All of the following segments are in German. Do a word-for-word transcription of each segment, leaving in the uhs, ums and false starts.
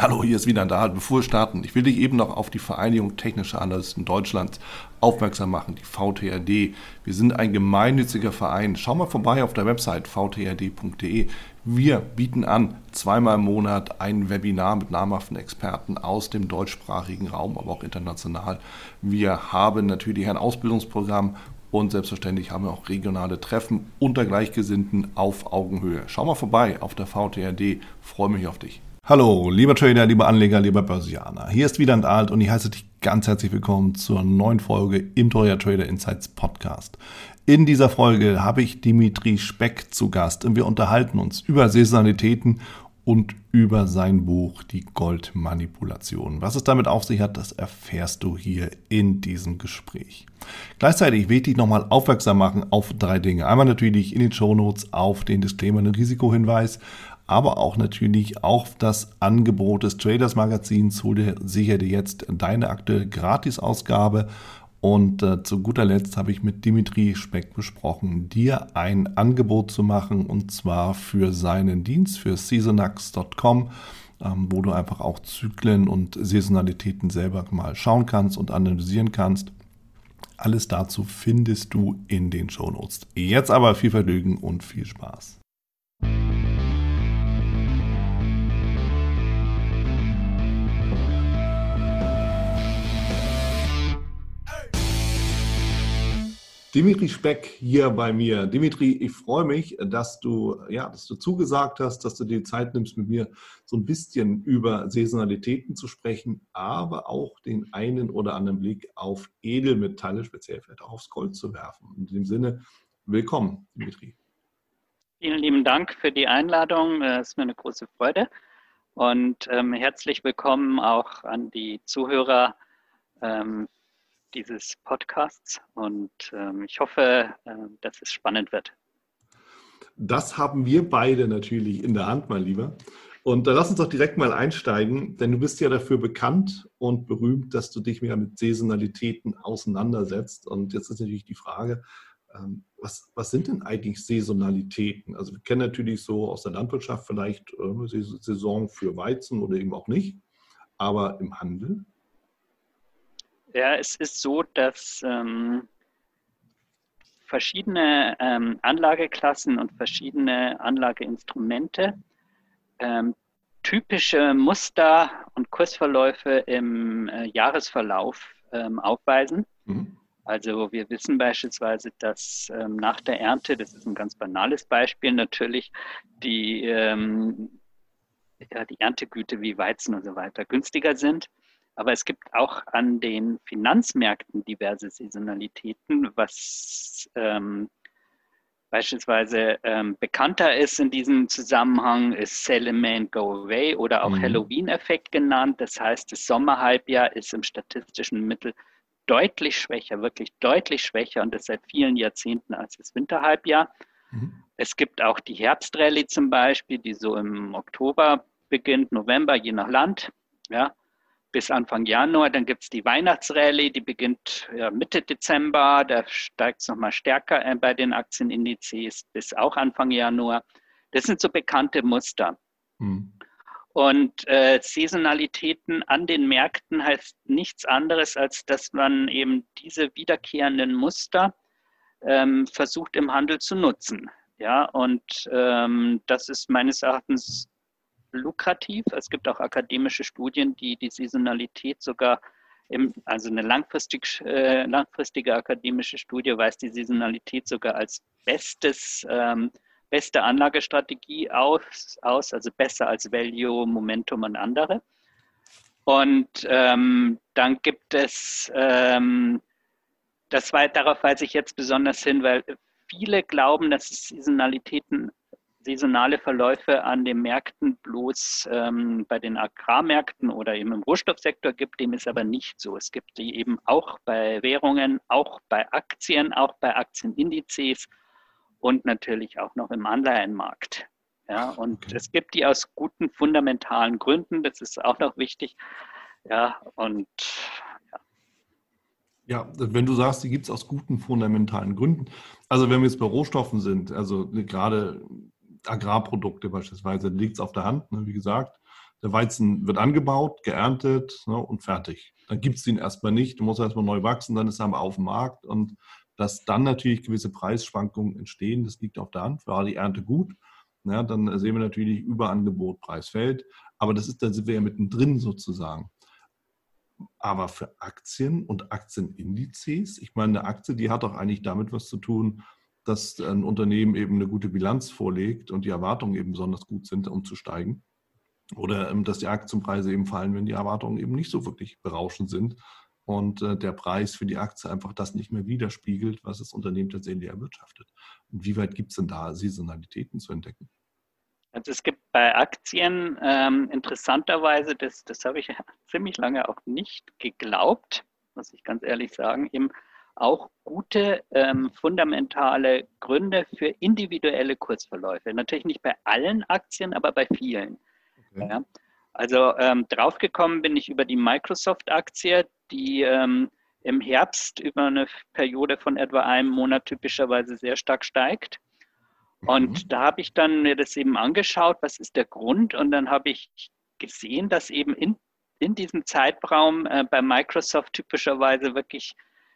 Hallo, hier ist wieder da. Bevor wir starten, ich will dich eben noch auf die Vereinigung Technischer Analysten Deutschlands aufmerksam machen, die V T R D. Wir sind ein gemeinnütziger Verein. Schau mal vorbei auf der Website v t r d punkt d e. Wir bieten an, zweimal im Monat ein Webinar mit namhaften Experten aus dem deutschsprachigen Raum, aber auch international. Wir haben natürlich ein Ausbildungsprogramm und selbstverständlich haben wir auch regionale Treffen unter Gleichgesinnten auf Augenhöhe. Schau mal vorbei auf der V T R D. Freue mich auf dich. Hallo, lieber Trader, lieber Anleger, lieber Börsianer. Hier ist Wieland Alt und ich heiße dich ganz herzlich willkommen zur neuen Folge im Teuer Trader Insights Podcast. In dieser Folge habe ich Dimitri Speck zu Gast und wir unterhalten uns über Saisonalitäten und über sein Buch Die Goldmanipulation. Was es damit auf sich hat, das erfährst du hier in diesem Gespräch. Gleichzeitig will ich dich nochmal aufmerksam machen auf drei Dinge. Einmal natürlich in den Shownotes auf den Disclaimer, den Risikohinweis, aber auch natürlich auf das Angebot des Traders Magazins. Hol dir sicher dir jetzt deine aktuelle Gratisausgabe. Und äh, zu guter Letzt habe ich mit Dimitri Speck besprochen, dir ein Angebot zu machen, und zwar für seinen Dienst, für seasonax punkt com, ähm, wo du einfach auch Zyklen und Saisonalitäten selber mal schauen kannst und analysieren kannst. Alles dazu findest du in den Shownotes. Jetzt aber viel Vergnügen und viel Spaß. Dimitri Speck hier bei mir. Dimitri, ich freue mich, dass du, ja, dass du zugesagt hast, dass du dir Zeit nimmst, mit mir so ein bisschen über Saisonalitäten zu sprechen, aber auch den einen oder anderen Blick auf Edelmetalle, speziell vielleicht auch aufs Gold zu werfen. In dem Sinne, willkommen, Dimitri. Vielen lieben Dank für die Einladung. Es ist mir eine große Freude. Und ähm, herzlich willkommen auch an die Zuhörer ähm, dieses Podcasts, und ähm, ich hoffe, äh, dass es spannend wird. Das haben wir beide natürlich in der Hand, mein Lieber. Und da lass uns doch direkt mal einsteigen, denn du bist ja dafür bekannt und berühmt, dass du dich mehr mit Saisonalitäten auseinandersetzt. Und jetzt ist natürlich die Frage, ähm, was, was sind denn eigentlich Saisonalitäten? Also wir kennen natürlich so aus der Landwirtschaft vielleicht äh, Saison für Weizen oder eben auch nicht, aber im Handel? Ja, es ist so, dass ähm, verschiedene ähm, Anlageklassen und verschiedene Anlageinstrumente ähm, typische Muster und Kursverläufe im äh, Jahresverlauf ähm, aufweisen. Mhm. Also wir wissen beispielsweise, dass ähm, nach der Ernte, das ist ein ganz banales Beispiel natürlich, die, ähm, ja, die Erntegüte wie Weizen und so weiter günstiger sind. Aber es gibt auch an den Finanzmärkten diverse Saisonalitäten, was ähm, beispielsweise ähm, bekannter ist in diesem Zusammenhang, ist Sell in May and Go Away oder auch mhm. Halloween-Effekt genannt. Das heißt, das Sommerhalbjahr ist im statistischen Mittel deutlich schwächer, wirklich deutlich schwächer, und das seit vielen Jahrzehnten als das Winterhalbjahr. Mhm. Es gibt auch die Herbstrallye zum Beispiel, die so im Oktober beginnt, November, je nach Land, ja, bis Anfang Januar. Dann gibt es die Weihnachtsrallye, die beginnt ja, Mitte Dezember, da steigt es nochmal stärker äh, bei den Aktienindizes bis auch Anfang Januar. Das sind so bekannte Muster. Mhm. Und äh, Saisonalitäten an den Märkten heißt nichts anderes, als dass man eben diese wiederkehrenden Muster ähm, versucht im Handel zu nutzen. Ja, und ähm, das ist meines Erachtens lukrativ. Es gibt auch akademische Studien, die die Saisonalität sogar, im, also eine langfristig, äh, langfristige akademische Studie weist die Saisonalität sogar als bestes, ähm, beste Anlagestrategie aus, aus, also besser als Value, Momentum und andere. Und ähm, dann gibt es, ähm, das war, darauf weise ich jetzt besonders hin, weil viele glauben, dass es Saisonalitäten saisonale Verläufe an den Märkten bloß ähm, bei den Agrarmärkten oder eben im Rohstoffsektor gibt. Dem ist aber nicht so. Es gibt die eben auch bei Währungen, auch bei Aktien, auch bei Aktienindizes und natürlich auch noch im Anleihenmarkt. Ja, und okay. Es gibt die aus guten fundamentalen Gründen. Das ist auch noch wichtig. Ja, und ja. Ja, wenn du sagst, die gibt es aus guten fundamentalen Gründen. Also wenn wir jetzt bei Rohstoffen sind, also gerade Agrarprodukte beispielsweise, liegt es auf der Hand, ne, wie gesagt. Der Weizen wird angebaut, geerntet, ne, und fertig. Dann gibt es ihn erstmal nicht, du musst erstmal neu wachsen, dann ist er aber auf dem Markt. Und dass dann natürlich gewisse Preisschwankungen entstehen, das liegt auf der Hand. War die Ernte gut, ja, dann sehen wir natürlich Überangebot, Preis fällt. Aber das ist, dann sind wir ja mittendrin sozusagen. Aber für Aktien und Aktienindizes, ich meine, eine Aktie, die hat doch eigentlich damit was zu tun, dass ein Unternehmen eben eine gute Bilanz vorlegt und die Erwartungen eben besonders gut sind, um zu steigen. Oder dass die Aktienpreise eben fallen, wenn die Erwartungen eben nicht so wirklich berauschend sind und der Preis für die Aktie einfach das nicht mehr widerspiegelt, was das Unternehmen tatsächlich erwirtschaftet. Und wie weit gibt es denn da Saisonalitäten zu entdecken? Also es gibt bei Aktien ähm, interessanterweise, das, das habe ich ziemlich lange auch nicht geglaubt, muss ich ganz ehrlich sagen, eben auch gute ähm, fundamentale Gründe für individuelle Kursverläufe. Natürlich nicht bei allen Aktien, aber bei vielen. Okay. Ja, also ähm, draufgekommen bin ich über die Microsoft-Aktie, die ähm, im Herbst über eine Periode von etwa einem Monat typischerweise sehr stark steigt. Und mhm. da habe ich dann mir das eben angeschaut, was ist der Grund? Und dann habe ich gesehen, dass eben in, in diesem Zeitraum äh, bei Microsoft typischerweise wirklich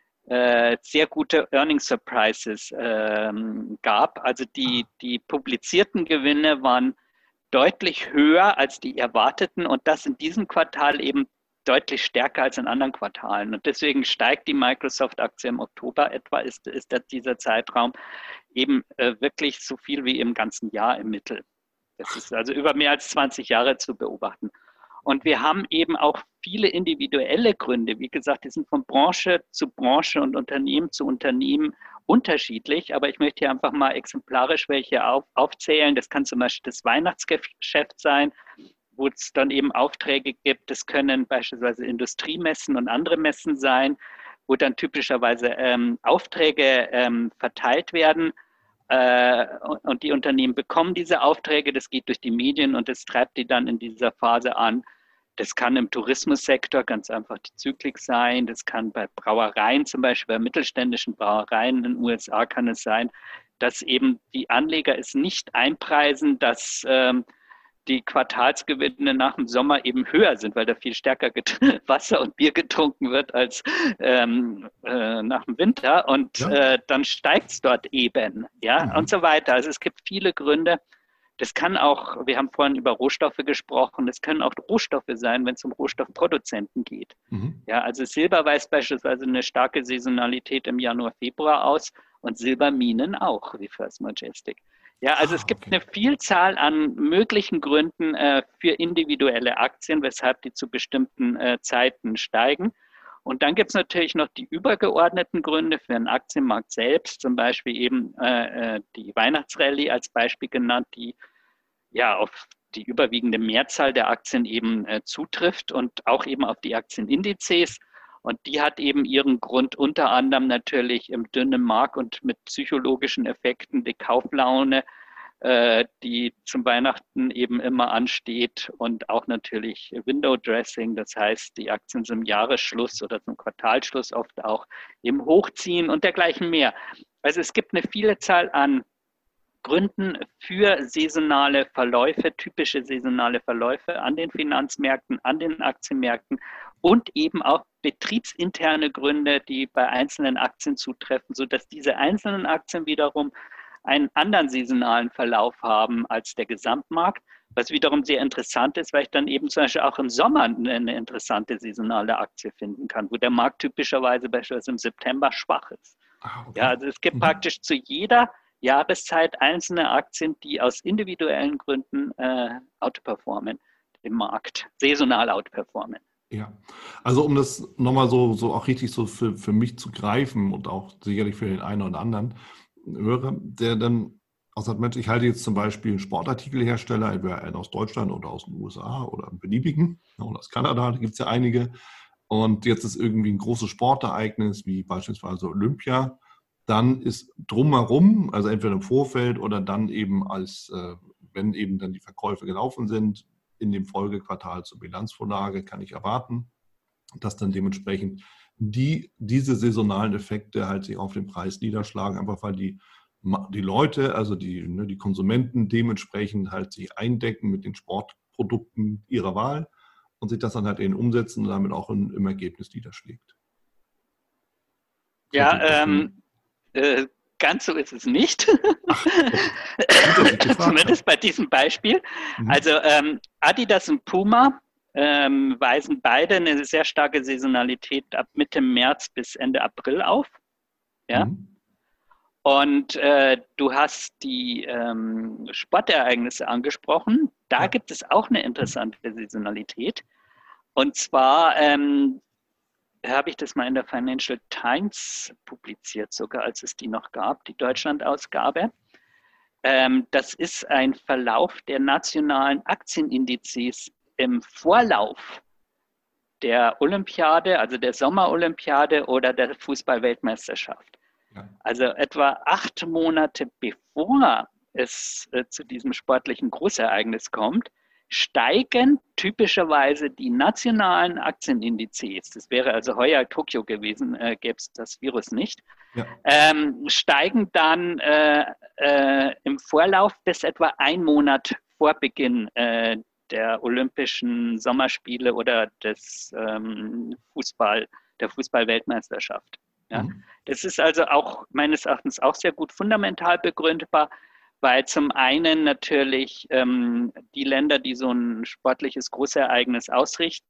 äh, sehr gute Earnings Surprises äh, gab. Also die, die publizierten Gewinne waren deutlich höher als die erwarteten und das in diesem Quartal eben deutlich stärker als in anderen Quartalen. Und deswegen steigt die Microsoft-Aktie im Oktober etwa, ist, ist das dieser Zeitraum eben äh, wirklich so viel wie im ganzen Jahr im Mittel. Das ist also über mehr als zwanzig Jahre zu beobachten. Und wir haben eben auch viele individuelle Gründe. Wie gesagt, die sind von Branche zu Branche und Unternehmen zu Unternehmen unterschiedlich. Aber ich möchte hier einfach mal exemplarisch welche auf, aufzählen. Das kann zum Beispiel das Weihnachtsgeschäft sein, wo es dann eben Aufträge gibt. Das können beispielsweise Industriemessen und andere Messen sein, wo dann typischerweise ähm, Aufträge ähm, verteilt werden. Äh, und die Unternehmen bekommen diese Aufträge. Das geht durch die Medien und das treibt die dann in dieser Phase an. Das kann im Tourismussektor ganz einfach die Zyklik sein. Das kann bei Brauereien, zum Beispiel bei mittelständischen Brauereien in den U S A kann es sein, dass eben die Anleger es nicht einpreisen, dass ähm, die Quartalsgewinne nach dem Sommer eben höher sind, weil da viel stärker Wasser und Bier getrunken wird als ähm, äh, nach dem Winter. Und ja. äh, dann steigt es dort eben, ja, mhm. und so weiter. Also es gibt viele Gründe. Das kann auch, wir haben vorhin über Rohstoffe gesprochen, das können auch Rohstoffe sein, wenn es um Rohstoffproduzenten geht. Mhm. Ja, also Silber weist beispielsweise eine starke Saisonalität im Januar, Februar aus und Silberminen auch, wie First Majestic. Ja, also ah, es gibt okay. eine Vielzahl an möglichen Gründen äh, für individuelle Aktien, weshalb die zu bestimmten äh, Zeiten steigen. Und dann gibt es natürlich noch die übergeordneten Gründe für den Aktienmarkt selbst, zum Beispiel eben äh, die Weihnachtsrallye als Beispiel genannt, die ja auf die überwiegende Mehrzahl der Aktien eben äh, zutrifft und auch eben auf die Aktienindizes. Und die hat eben ihren Grund unter anderem natürlich im dünnen Markt und mit psychologischen Effekten, die Kauflaune, äh, die zum Weihnachten eben immer ansteht und auch natürlich Window Dressing, das heißt, die Aktien zum Jahresschluss oder zum Quartalsschluss oft auch eben hochziehen und dergleichen mehr. Also es gibt eine Vielzahl an Gründen für saisonale Verläufe, typische saisonale Verläufe an den Finanzmärkten, an den Aktienmärkten und eben auch betriebsinterne Gründe, die bei einzelnen Aktien zutreffen, sodass diese einzelnen Aktien wiederum einen anderen saisonalen Verlauf haben als der Gesamtmarkt, was wiederum sehr interessant ist, weil ich dann eben zum Beispiel auch im Sommer eine interessante saisonale Aktie finden kann, wo der Markt typischerweise beispielsweise im September schwach ist. Ah, okay. Ja, also es gibt mhm. praktisch zu jeder Jahreszeit einzelne Aktien, die aus individuellen Gründen äh, outperformen im Markt, saisonal outperformen. Ja, also um das nochmal so, so auch richtig so für, für mich zu greifen und auch sicherlich für den einen oder anderen Hörer, der dann auch sagt, Mensch, ich halte jetzt zum Beispiel einen Sportartikelhersteller, entweder einen aus Deutschland oder aus den U S A oder einen beliebigen, oder aus Kanada, da gibt es ja einige. Und jetzt ist irgendwie ein großes Sportereignis, wie beispielsweise Olympia. Dann ist drumherum, also entweder im Vorfeld oder dann eben als, äh, wenn eben dann die Verkäufe gelaufen sind, in dem Folgequartal zur Bilanzvorlage kann ich erwarten, dass dann dementsprechend die, diese saisonalen Effekte halt sich auf den Preis niederschlagen, einfach weil die, die Leute, also die, ne, die Konsumenten dementsprechend halt sich eindecken mit den Sport, Produkten ihrer Wahl und sich das dann halt eben umsetzen und damit auch in, im Ergebnis niederschlägt. Ja, ähm, äh, ganz so ist es nicht. Ach, gut, Zumindest bei diesem Beispiel. Mhm. Also ähm, Adidas und Puma ähm, weisen beide eine sehr starke Saisonalität ab Mitte März bis Ende April auf. Ja. Mhm. Und äh, du hast die ähm, Sportereignisse angesprochen. Da ja. gibt es auch eine interessante Saisonalität. Und zwar ähm, habe ich das mal in der Financial Times publiziert, sogar als es die noch gab, die Deutschland-Ausgabe. Ähm, das ist ein Verlauf der nationalen Aktienindizes im Vorlauf der Olympiade, also der Sommerolympiade oder der Fußball-Weltmeisterschaft. Ja. Also etwa acht Monate bevor es äh, zu diesem sportlichen Großereignis kommt, steigen typischerweise die nationalen Aktienindizes, das wäre also heuer Tokio gewesen, äh, gäbe es das Virus nicht, ja. ähm, steigen dann äh, äh, im Vorlauf bis etwa ein Monat vor Beginn äh, der Olympischen Sommerspiele oder des ähm, Fußball, der Fußball-Weltmeisterschaft. Ja. Mhm. Das ist also auch meines Erachtens auch sehr gut fundamental begründbar, weil zum einen natürlich ähm, die Länder, die so ein sportliches Großereignis ausrichten,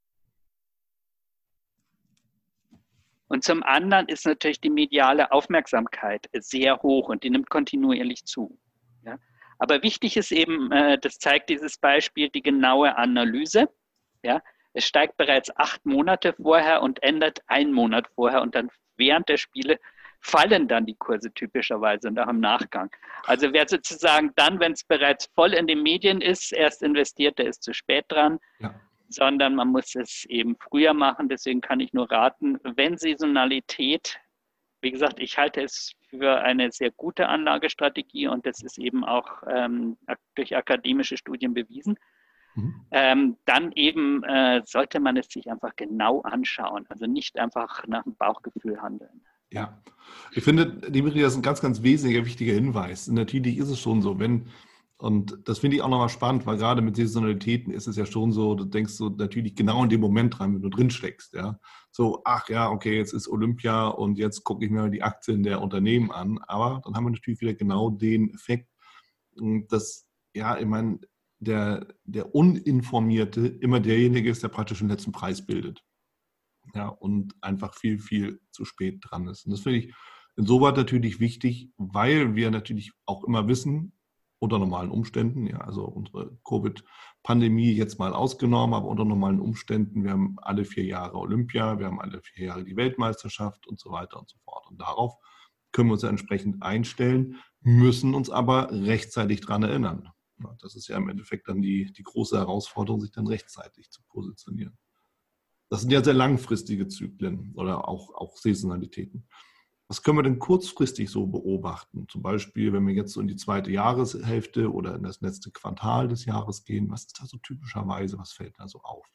und zum anderen ist natürlich die mediale Aufmerksamkeit sehr hoch und die nimmt kontinuierlich zu. Ja. Aber wichtig ist eben, äh, das zeigt dieses Beispiel, die genaue Analyse. Ja. Es steigt bereits acht Monate vorher und endet einen Monat vorher und dann während der Spiele fallen dann die Kurse typischerweise nach dem Nachgang. Also wer sozusagen dann, wenn es bereits voll in den Medien ist, erst investiert, der ist zu spät dran, ja. sondern man muss es eben früher machen. Deswegen kann ich nur raten, wenn Saisonalität, wie gesagt, ich halte es für eine sehr gute Anlagestrategie und das ist eben auch ähm, durch akademische Studien bewiesen, mhm. ähm, dann eben äh, sollte man es sich einfach genau anschauen, also nicht einfach nach dem Bauchgefühl handeln. Ja, ich finde, Dimitri, das ist ein ganz, ganz wesentlicher, wichtiger Hinweis. Natürlich ist es schon so, wenn, und das finde ich auch nochmal spannend, weil gerade mit Saisonalitäten ist es ja schon so, du denkst so natürlich genau in dem Moment dran, wenn du drin steckst, ja. So, ach ja, okay, jetzt ist Olympia und jetzt gucke ich mir mal die Aktien der Unternehmen an, aber dann haben wir natürlich wieder genau den Effekt, dass, ja, ich meine, der, der Uninformierte immer derjenige ist, der praktisch den letzten Preis bildet. Ja, und einfach viel, viel zu spät dran ist. Und das finde ich insoweit natürlich wichtig, weil wir natürlich auch immer wissen, unter normalen Umständen, ja, also unsere Covid-Pandemie jetzt mal ausgenommen, aber unter normalen Umständen, wir haben alle vier Jahre Olympia, wir haben alle vier Jahre die Weltmeisterschaft und so weiter und so fort. Und darauf können wir uns ja entsprechend einstellen, müssen uns aber rechtzeitig dran erinnern. Ja, das ist ja im Endeffekt dann die, die große Herausforderung, sich dann rechtzeitig zu positionieren. Das sind ja sehr langfristige Zyklen oder auch, auch Saisonalitäten. Was können wir denn kurzfristig so beobachten? Zum Beispiel, wenn wir jetzt so in die zweite Jahreshälfte oder in das letzte Quartal des Jahres gehen, was ist da so typischerweise, was fällt da so auf?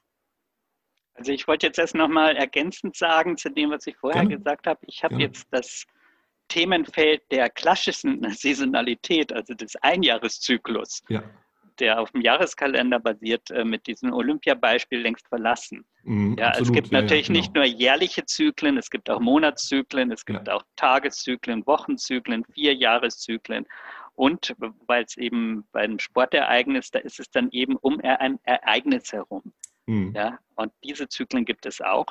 Also ich wollte jetzt erst nochmal ergänzend sagen zu dem, was ich vorher Gerne. gesagt habe. Ich habe Gerne. jetzt das Themenfeld der klassischen Saisonalität, also des Einjahreszyklus, ja. der auf dem Jahreskalender basiert, mit diesem Olympia-Beispiel längst verlassen. Mhm, ja, es gibt natürlich ja, ja, genau. nicht nur jährliche Zyklen, es gibt auch Monatszyklen, es gibt ja. auch Tageszyklen, Wochenzyklen, Vierjahreszyklen. Und weil es eben bei einem Sportereignis, da ist es dann eben um ein Ereignis herum. Mhm. Ja, und diese Zyklen gibt es auch.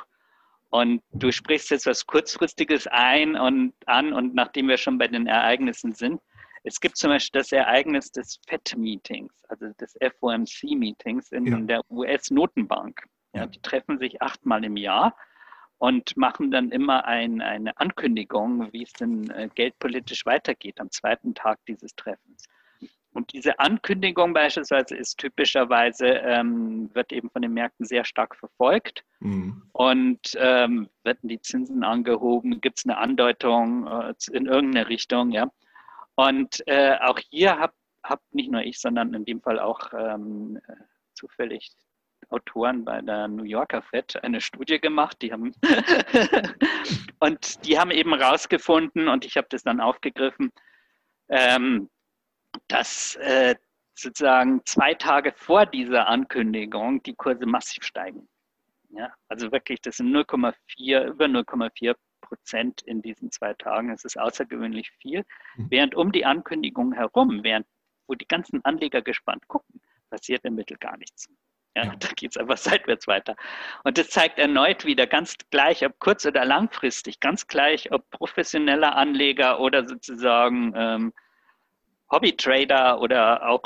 Und du sprichst jetzt was Kurzfristiges ein und an, und nachdem wir schon bei den Ereignissen sind, es gibt zum Beispiel das Ereignis des F E D-Meetings, also des F O M C-Meetings in ja. der U S-Notenbank. Ja, ja. Die treffen sich achtmal im Jahr und machen dann immer ein, eine Ankündigung, wie es denn äh, geldpolitisch weitergeht am zweiten Tag dieses Treffens. Und diese Ankündigung beispielsweise ist typischerweise, ähm, wird eben von den Märkten sehr stark verfolgt. Mhm. Und ähm, werden die Zinsen angehoben, gibt es eine Andeutung äh, in irgendeine Richtung, ja. Und äh, auch hier habe hab nicht nur ich, sondern in dem Fall auch ähm, zufällig Autoren bei der New Yorker Fed eine Studie gemacht. Die haben und die haben eben rausgefunden, und ich habe das dann aufgegriffen, ähm, dass äh, sozusagen zwei Tage vor dieser Ankündigung die Kurse massiv steigen. Ja, also wirklich, das sind null Komma vier, über null Komma vier Prozent in diesen zwei Tagen. Das ist außergewöhnlich viel. Mhm. Während um die Ankündigung herum, während wo die ganzen Anleger gespannt gucken, passiert im Mittel gar nichts. Ja, ja. Da geht es einfach seitwärts weiter. Und das zeigt erneut wieder ganz gleich, ob kurz- oder langfristig, ganz gleich, ob professioneller Anleger oder sozusagen ähm, Hobbytrader oder auch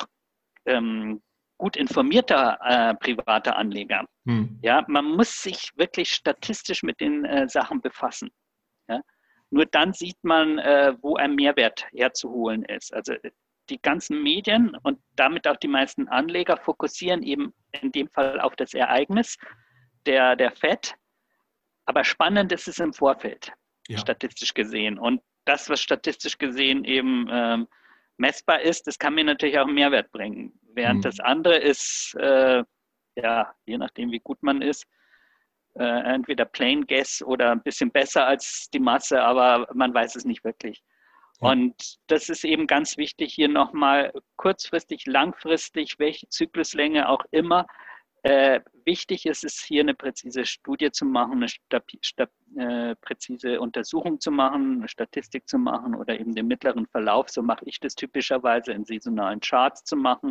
ähm, gut informierter äh, privater Anleger. Hm. Ja, man muss sich wirklich statistisch mit den äh, Sachen befassen. Ja? Nur dann sieht man, äh, wo ein Mehrwert herzuholen ist. Also die ganzen Medien und damit auch die meisten Anleger fokussieren eben in dem Fall auf das Ereignis der, der Fed. Aber spannend ist es im Vorfeld, ja. statistisch gesehen. Und das, was statistisch gesehen eben ähm, messbar ist, das kann mir natürlich auch einen Mehrwert bringen. Während hm. das andere ist, äh, ja, je nachdem, wie gut man ist, äh, entweder plain guess oder ein bisschen besser als die Masse, aber man weiß es nicht wirklich. Ja. Und das ist eben ganz wichtig, hier nochmal kurzfristig, langfristig, welche Zykluslänge auch immer. Äh, wichtig ist es, hier eine präzise Studie zu machen, eine stab, stab, äh, präzise Untersuchung zu machen, eine Statistik zu machen oder eben den mittleren Verlauf, so mache ich das typischerweise in saisonalen Charts zu machen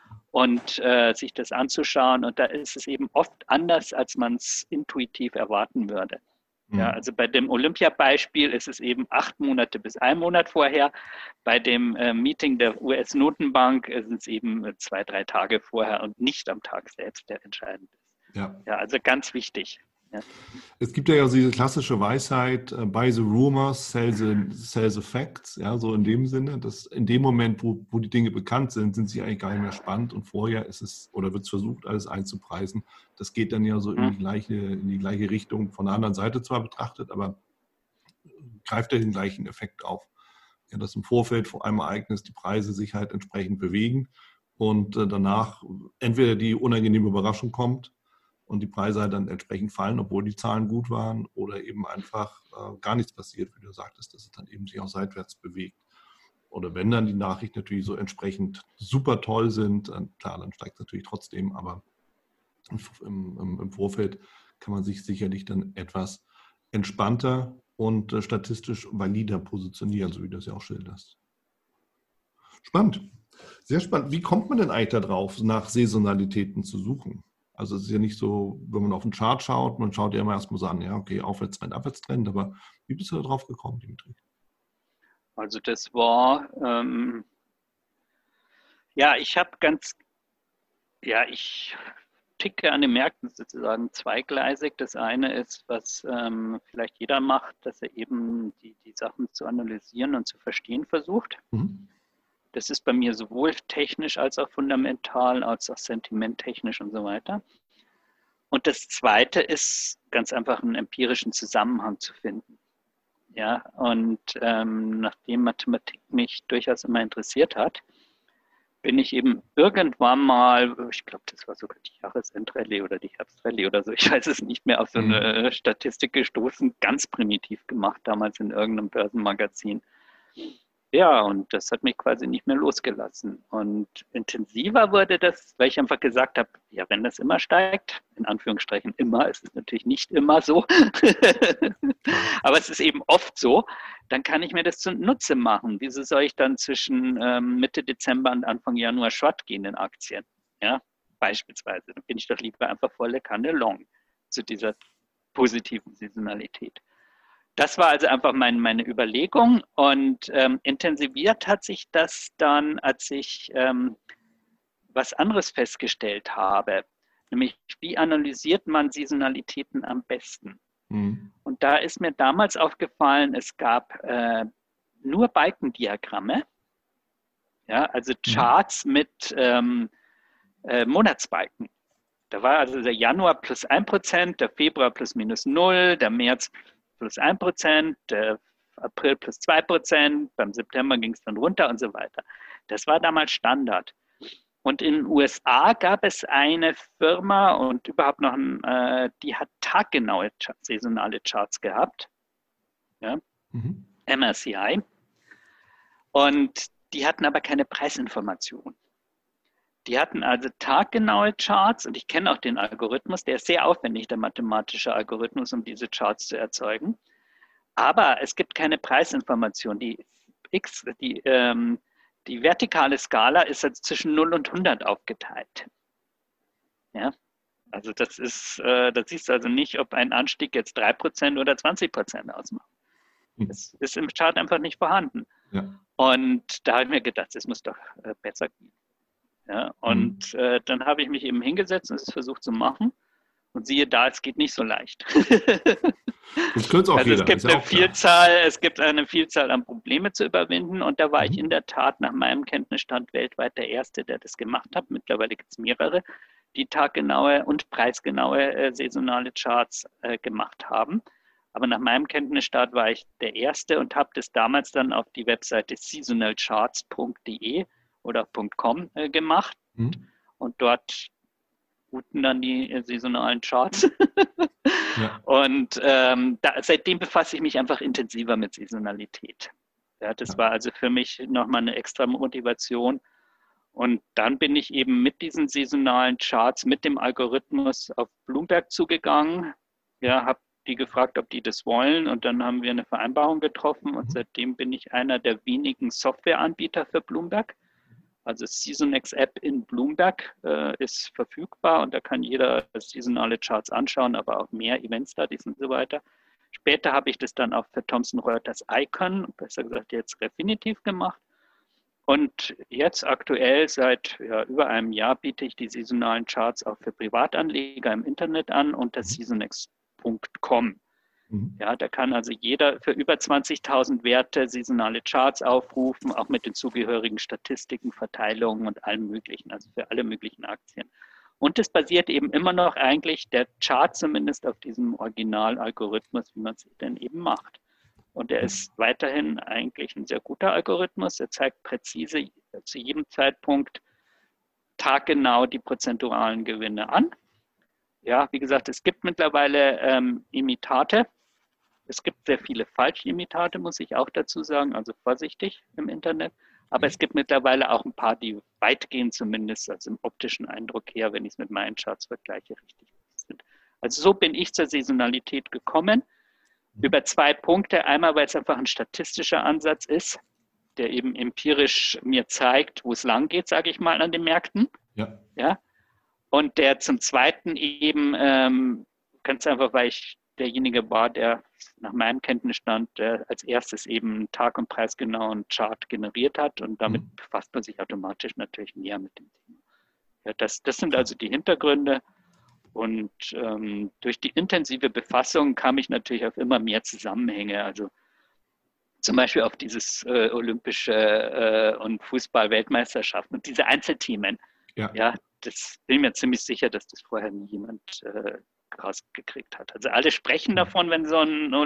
und äh, sich das anzuschauen. Und da ist es eben oft anders, als man es intuitiv erwarten würde. Mhm. Ja, also bei dem Olympia-Beispiel ist es eben acht Monate bis ein Monat vorher. Bei dem äh, Meeting der U S-Notenbank sind es eben zwei, drei Tage vorher und nicht am Tag selbst, der entscheidend ist. Ja, ja, also ganz wichtig. Ja. Es gibt ja diese klassische Weisheit, uh, buy the rumors, sell the, sell the facts, ja, so in dem Sinne, dass in dem Moment, wo, wo die Dinge bekannt sind, sind sie eigentlich gar nicht mehr spannend und vorher ist es, oder wird es versucht, alles einzupreisen. Das geht dann ja so in die gleiche, in die gleiche Richtung, von der anderen Seite zwar betrachtet, aber greift ja den gleichen Effekt auf. Ja, dass im Vorfeld vor einem Ereignis die Preise sich halt entsprechend bewegen und äh, danach entweder die unangenehme Überraschung kommt, und die Preise halt dann entsprechend fallen, obwohl die Zahlen gut waren oder eben einfach äh, gar nichts passiert, wie du sagtest, dass es dann eben sich auch seitwärts bewegt. Oder wenn dann die Nachrichten natürlich so entsprechend super toll sind, dann, klar, dann steigt es natürlich trotzdem, aber im, im, im Vorfeld kann man sich sicherlich dann etwas entspannter und äh, statistisch valider positionieren, so wie du das ja auch schilderst. Spannend, sehr spannend. Wie kommt man denn eigentlich darauf, nach Saisonalitäten zu suchen? Also es ist ja nicht so, wenn man auf den Chart schaut, man schaut ja immer erstmal so an, ja, okay, Aufwärtstrend, Abwärtstrend, aber wie bist du da drauf gekommen, Dimitri? Also das war, ähm, ja, ich habe ganz, ja, ich ticke an den Märkten sozusagen zweigleisig. Das eine ist, was ähm, vielleicht jeder macht, dass er eben die, die Sachen zu analysieren und zu verstehen versucht. Mhm. Das ist bei mir sowohl technisch als auch fundamental, als auch sentimenttechnisch und so weiter. Und das Zweite ist ganz einfach einen empirischen Zusammenhang zu finden. Ja, und ähm, nachdem Mathematik mich durchaus immer interessiert hat, bin ich eben irgendwann mal, ich glaube, das war sogar die Jahresendrallye oder die Herbstrallye oder so, ich weiß es nicht mehr, auf so eine mhm. Statistik gestoßen, ganz primitiv gemacht, damals in irgendeinem Börsenmagazin. Ja, und das hat mich quasi nicht mehr losgelassen. Und intensiver wurde das, weil ich einfach gesagt habe, ja, wenn das immer steigt, in Anführungsstrichen immer, es ist natürlich nicht immer so, aber es ist eben oft so, dann kann ich mir das zunutze machen. Wieso soll ich dann zwischen ähm, Mitte Dezember und Anfang Januar short gehen in Aktien? Ja, beispielsweise. Dann bin ich doch lieber einfach volle Kanne long zu dieser positiven Saisonalität. Das war also einfach mein, meine Überlegung und ähm, intensiviert hat sich das dann, als ich ähm, was anderes festgestellt habe, nämlich wie analysiert man Saisonalitäten am besten. Mhm. Und da ist mir damals aufgefallen, es gab äh, nur Balkendiagramme, ja, also Charts mhm. mit ähm, äh, Monatsbalken. Da war also der Januar plus ein Prozent, der Februar plus minus null, der März plus ein Prozent, der April plus zwei Prozent, beim September ging es dann runter und so weiter. Das war damals Standard. Und in den U S A gab es eine Firma und überhaupt noch, ein, äh, die hat taggenaue saisonale Charts gehabt, ja? mhm. M S C I. Und die hatten aber keine Preisinformation. Die hatten also taggenaue Charts und ich kenne auch den Algorithmus, der ist sehr aufwendig, der mathematische Algorithmus, um diese Charts zu erzeugen. Aber es gibt keine Preisinformation. Die X, die, ähm, die vertikale Skala ist also zwischen null und hundert aufgeteilt. Ja? Also das ist, äh, das siehst du also nicht, ob ein Anstieg jetzt drei Prozent oder zwanzig Prozent ausmacht. Das ist im Chart einfach nicht vorhanden. Ja. Und da habe ich mir gedacht, das muss doch äh, besser gehen. Ja? Und mhm. äh, dann habe ich mich eben hingesetzt und es versucht zu machen. Und siehe da, es geht nicht so leicht. Das könnte auch also jeder. Es gibt, eine Vielzahl, es gibt eine Vielzahl an Probleme zu überwinden und da war mhm. ich in der Tat nach meinem Kenntnisstand weltweit der Erste, der das gemacht hat. Mittlerweile gibt es mehrere, die taggenaue und preisgenaue äh, saisonale Charts äh, gemacht haben. Aber nach meinem Kenntnisstand war ich der Erste und habe das damals dann auf die Webseite seasonalcharts punkt de oder .com äh, gemacht mhm. und dort guten dann die äh, saisonalen Charts. Ja. Und ähm, da, seitdem befasse ich mich einfach intensiver mit Saisonalität. Ja, das ja. war also für mich nochmal eine extra Motivation. Und dann bin ich eben mit diesen saisonalen Charts, mit dem Algorithmus auf Bloomberg zugegangen. Ja, habe die gefragt, ob die das wollen. Und dann haben wir eine Vereinbarung getroffen. Und mhm. seitdem bin ich einer der wenigen Softwareanbieter für Bloomberg. Also SeasonX App in Bloomberg äh, ist verfügbar und da kann jeder saisonale Charts anschauen, aber auch mehr Event Studies und so weiter. Später habe ich das dann auch für Thomson Reuters Icon, besser gesagt jetzt Refinitiv gemacht. Und jetzt aktuell seit ja, über einem Jahr biete ich die saisonalen Charts auch für Privatanleger im Internet an unter seasonx punkt com. Ja, da kann also jeder für über zwanzigtausend Werte saisonale Charts aufrufen, auch mit den zugehörigen Statistiken, Verteilungen und allem Möglichen, also für alle möglichen Aktien. Und es basiert eben immer noch eigentlich der Chart zumindest auf diesem Originalalgorithmus, wie man es denn eben macht. Und er ist weiterhin eigentlich ein sehr guter Algorithmus. Er zeigt präzise zu jedem Zeitpunkt taggenau die prozentualen Gewinne an. Ja, wie gesagt, es gibt mittlerweile ähm, Imitate. Es gibt sehr viele Falschimitate, muss ich auch dazu sagen, also vorsichtig im Internet. Aber es gibt mittlerweile auch ein paar, die weitgehend zumindest, also im optischen Eindruck her, wenn ich es mit meinen Charts vergleiche, richtig sind. Also so bin ich zur Saisonalität gekommen. Über zwei Punkte. Einmal, weil es einfach ein statistischer Ansatz ist, der eben empirisch mir zeigt, wo es lang geht, sage ich mal, an den Märkten. Ja. Ja. Und der zum Zweiten eben, ähm, ganz einfach, weil ich derjenige war, der nach meinem Kenntnisstand der als erstes eben tag- und preisgenauen Chart generiert hat und damit mhm. befasst man sich automatisch natürlich näher mit dem Thema. Ja, das, das sind also die Hintergründe und ähm, durch die intensive Befassung kam ich natürlich auf immer mehr Zusammenhänge, also zum Beispiel auf dieses äh, olympische äh, und Fußball-Weltmeisterschaften und diese Einzelthemen. Ja. Ja, das bin mir ziemlich sicher, dass das vorher nie jemand äh, rausgekriegt hat. Also alle sprechen davon, wenn so ein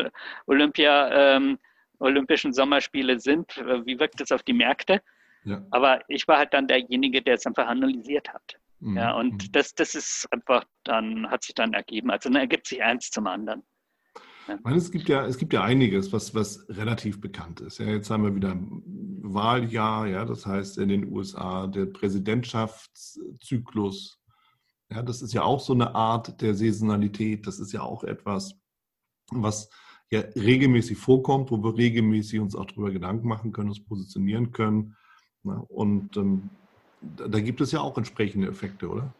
Olympia, ähm, Olympischen Sommerspiele sind, wie wirkt das auf die Märkte? Ja. Aber ich war halt dann derjenige, der es einfach analysiert hat. Mhm. Ja, und das, das ist einfach dann, hat sich dann ergeben. Also dann ergibt sich eins zum anderen. Ja. Ich meine, es gibt ja, es gibt ja einiges, was, was relativ bekannt ist. Ja, jetzt haben wir wieder ein Wahljahr, ja, das heißt in den U S A der Präsidentschaftszyklus. Ja, das ist ja auch so eine Art der Saisonalität. Das ist ja auch etwas, was ja regelmäßig vorkommt, wo wir regelmäßig uns auch darüber Gedanken machen können, uns positionieren können. Und ähm, da, da gibt es ja auch entsprechende Effekte, oder?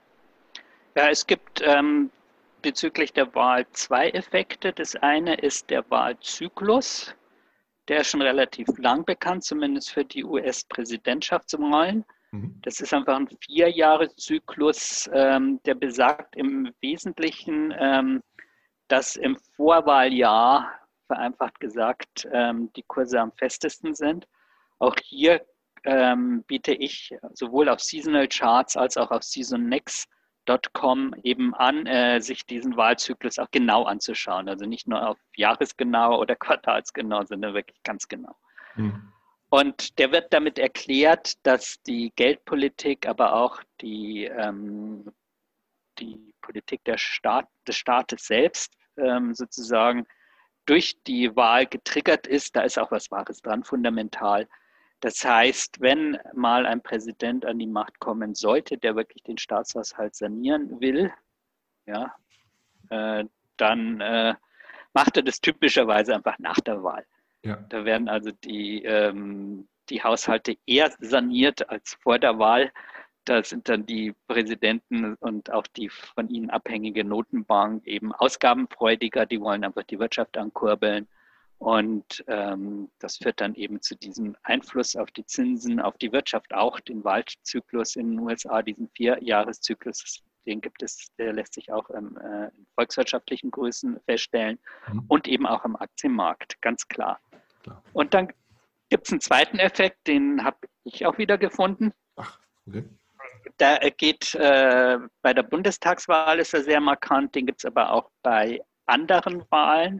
Ja, es gibt ähm, bezüglich der Wahl zwei Effekte. Das eine ist der Wahlzyklus. Der ist schon relativ lang bekannt, zumindest für die U S-Präsidentschaftswahlen. Das ist einfach ein Vierjahreszyklus, ähm, der besagt im Wesentlichen, ähm, dass im Vorwahljahr, vereinfacht gesagt, ähm, die Kurse am festesten sind. Auch hier ähm, biete ich sowohl auf Seasonal Charts als auch auf seasonnex punkt com eben an, äh, sich diesen Wahlzyklus auch genau anzuschauen. Also nicht nur auf Jahresgenau oder Quartalsgenau, sondern wirklich ganz genau. Mhm. Und der wird damit erklärt, dass die Geldpolitik, aber auch die, ähm, die Politik der Staat, des Staates selbst ähm, sozusagen durch die Wahl getriggert ist. Da ist auch was Wahres dran, fundamental, Das heißt, wenn mal ein Präsident an die Macht kommen sollte, der wirklich den Staatshaushalt sanieren will, ja, äh, dann äh, macht er das typischerweise einfach nach der Wahl. Ja. Da werden also die, ähm, die Haushalte eher saniert als vor der Wahl. Da sind dann die Präsidenten und auch die von ihnen abhängige Notenbank eben ausgabenfreudiger, die wollen einfach die Wirtschaft ankurbeln. Und ähm, das führt dann eben zu diesem Einfluss auf die Zinsen, auf die Wirtschaft auch, den Wahlzyklus in den U S A, diesen Vierjahreszyklus, den gibt es, der lässt sich auch im, äh, in volkswirtschaftlichen Größen feststellen mhm. und eben auch im Aktienmarkt, ganz klar. klar. Und dann gibt es einen zweiten Effekt, den habe ich auch wieder gefunden. Ach, okay. Da geht äh, bei der Bundestagswahl ist er sehr markant, den gibt es aber auch bei anderen Wahlen.